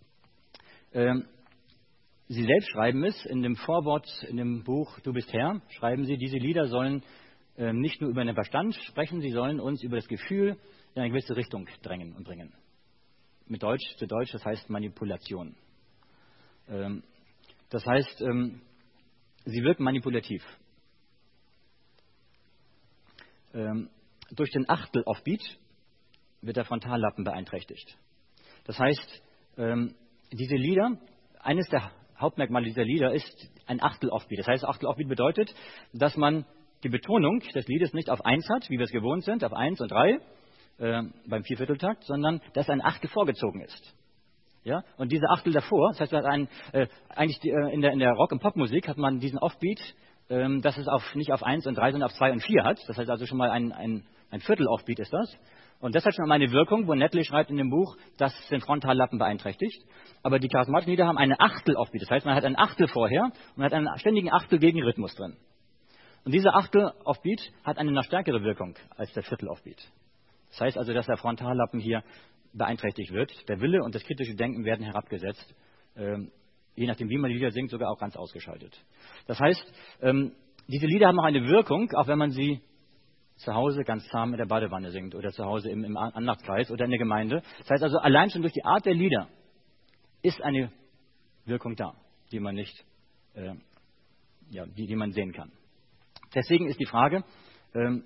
Ähm, Sie selbst schreiben es in dem Vorwort, in dem Buch Du bist Herr, schreiben Sie, diese Lieder sollen äh, nicht nur über den Verstand sprechen, sie sollen uns über das Gefühl in eine gewisse Richtung drängen und bringen. Mit Deutsch, zu Deutsch, das heißt Manipulation. Ähm, das heißt, ähm, sie wirken manipulativ. Ähm, durch den Achtel-Offbeat wird der Frontallappen beeinträchtigt. Das heißt, ähm, diese Lieder, eines der Hauptmerkmale dieser Lieder ist ein Achtel-Offbeat. Das heißt, Achtel-Offbeat bedeutet, dass man die Betonung des Liedes nicht auf eins hat, wie wir es gewohnt sind, auf eins und drei äh, beim Viervierteltakt, sondern dass ein Achtel vorgezogen ist. Ja? Und diese Achtel davor, das heißt, ein, äh, eigentlich die, äh, in der, in der Rock- und Popmusik hat man diesen Offbeat, äh, dass es auf, nicht auf eins und drei, sondern auf zwei und vier hat. Das heißt also schon mal ein, ein, ein Viertel-Offbeat ist das. Und das hat schon mal eine Wirkung, wo Netley schreibt in dem Buch, dass es den Frontallappen beeinträchtigt. Aber die charismatischen Lieder haben eine Achtel-Offbeat. Das heißt, man hat ein Achtel vorher und man hat einen ständigen Achtel-Gegenrhythmus drin. Und dieser Achtel-Offbeat hat eine noch stärkere Wirkung als der Viertel-Offbeat. Das heißt also, dass der Frontallappen hier beeinträchtigt wird. Der Wille und das kritische Denken werden herabgesetzt. Ähm, je nachdem, wie man die Lieder singt, sogar auch ganz ausgeschaltet. Das heißt, ähm, diese Lieder haben auch eine Wirkung, auch wenn man sie zu Hause ganz zahm in der Badewanne singt oder zu Hause im, im Andachtskreis oder in der Gemeinde. Das heißt also, allein schon durch die Art der Lieder ist eine Wirkung da, die man nicht, äh, ja, die, die man sehen kann. Deswegen ist die Frage, ähm,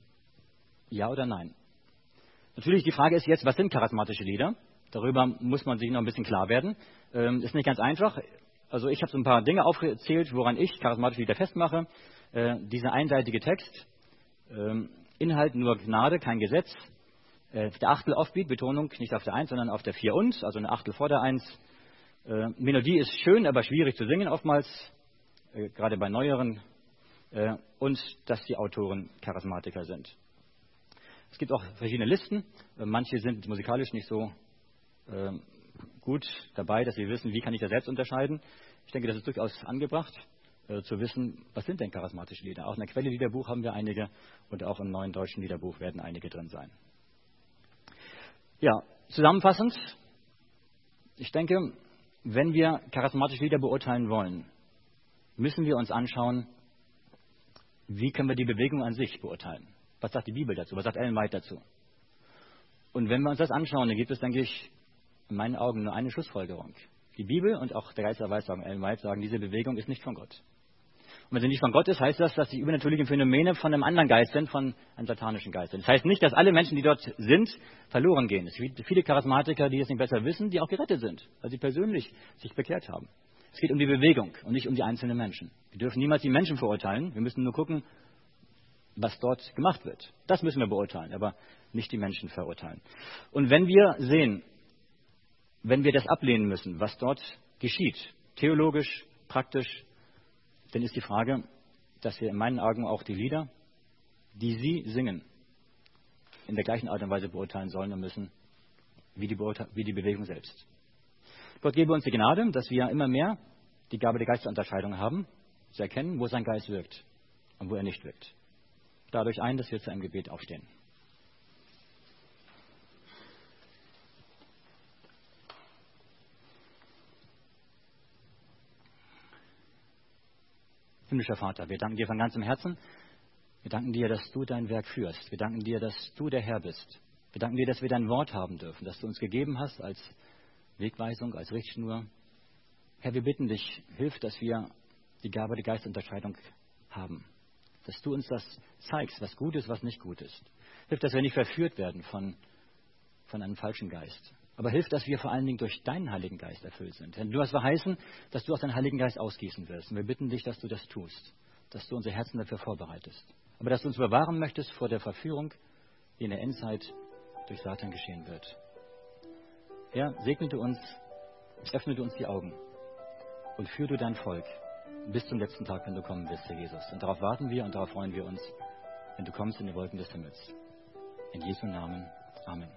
ja oder nein. Natürlich die Frage ist jetzt, was sind charismatische Lieder? Darüber muss man sich noch ein bisschen klar werden. Ähm, ist nicht ganz einfach. Also ich habe so ein paar Dinge aufgezählt, woran ich charismatische Lieder festmache. Äh, dieser einseitige Text, ähm, Inhalt nur Gnade, kein Gesetz. Äh, der Achtel Offbeat, Betonung nicht auf der Eins, sondern auf der Vier und, also eine Achtel vor der Eins. Äh, Melodie ist schön, aber schwierig zu singen oftmals, äh, gerade bei neueren. Äh, und dass die Autoren Charismatiker sind. Es gibt auch verschiedene Listen. Äh, manche sind musikalisch nicht so äh, gut dabei, dass sie wissen, wie kann ich das selbst unterscheiden. Ich denke, das ist durchaus angebracht, äh, zu wissen, was sind denn charismatische Lieder. Auch in der Quelle-Liederbuch haben wir einige und auch im neuen deutschen Liederbuch werden einige drin sein. Ja, zusammenfassend, ich denke, wenn wir charismatische Lieder beurteilen wollen, müssen wir uns anschauen, wie können wir die Bewegung an sich beurteilen. Was sagt die Bibel dazu? Was sagt Ellen White dazu? Und wenn wir uns das anschauen, dann gibt es, denke ich, in meinen Augen nur eine Schlussfolgerung. Die Bibel und auch der Geist der Weissagung, Ellen White, sagen, diese Bewegung ist nicht von Gott. Und wenn sie nicht von Gott ist, heißt das, dass die übernatürlichen Phänomene von einem anderen Geist sind, von einem satanischen Geist sind. Das heißt nicht, dass alle Menschen, die dort sind, verloren gehen. Es gibt viele Charismatiker, die es nicht besser wissen, die auch gerettet sind, weil sie persönlich sich bekehrt haben. Es geht um die Bewegung und nicht um die einzelnen Menschen. Wir dürfen niemals die Menschen verurteilen. Wir müssen nur gucken, was dort gemacht wird. Das müssen wir beurteilen, aber nicht die Menschen verurteilen. Und wenn wir sehen, wenn wir das ablehnen müssen, was dort geschieht, theologisch, praktisch, dann ist die Frage, dass wir in meinen Augen auch die Lieder, die Sie singen, in der gleichen Art und Weise beurteilen sollen und müssen, wie die, Beurte- wie die Bewegung selbst. Gott gebe uns die Gnade, dass wir immer mehr die Gabe der Geisterunterscheidung haben, zu erkennen, wo sein Geist wirkt und wo er nicht wirkt. Dadurch ein, dass wir zu einem Gebet aufstehen. Himmlischer Vater, wir danken dir von ganzem Herzen. Wir danken dir, dass du dein Werk führst. Wir danken dir, dass du der Herr bist. Wir danken dir, dass wir dein Wort haben dürfen, dass du uns gegeben hast als Wegweisung, als Richtschnur. Herr, wir bitten dich, hilf, dass wir die Gabe der Geistunterscheidung haben. Dass du uns das zeigst, was gut ist, was nicht gut ist. Hilf, dass wir nicht verführt werden von, von einem falschen Geist. Aber hilf, dass wir vor allen Dingen durch deinen Heiligen Geist erfüllt sind. Denn du hast verheißen, dass du auch deinen Heiligen Geist ausgießen wirst. Und wir bitten dich, dass du das tust. Dass du unsere Herzen dafür vorbereitest. Aber dass du uns bewahren möchtest vor der Verführung, die in der Endzeit durch Satan geschehen wird. Herr, segne du uns, öffne du uns die Augen und führe du dein Volk bis zum letzten Tag, wenn du kommen wirst, Herr Jesus. Und darauf warten wir und darauf freuen wir uns, wenn du kommst in die Wolken des Himmels. In Jesu Namen. Amen.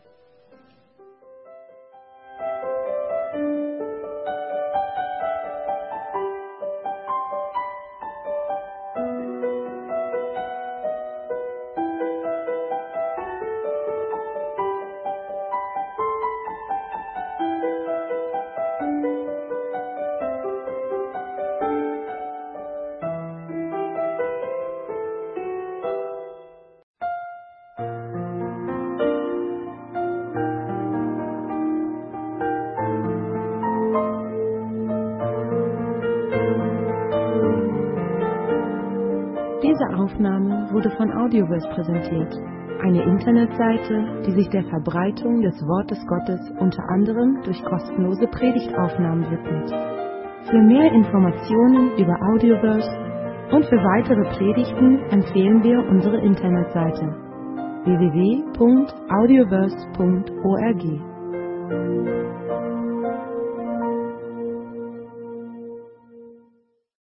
Diese Aufnahme wurde von Audioverse präsentiert, eine Internetseite, die sich der Verbreitung des Wortes Gottes unter anderem durch kostenlose Predigtaufnahmen widmet. Für mehr Informationen über Audioverse und für weitere Predigten empfehlen wir unsere Internetseite w w w punkt audioverse punkt org.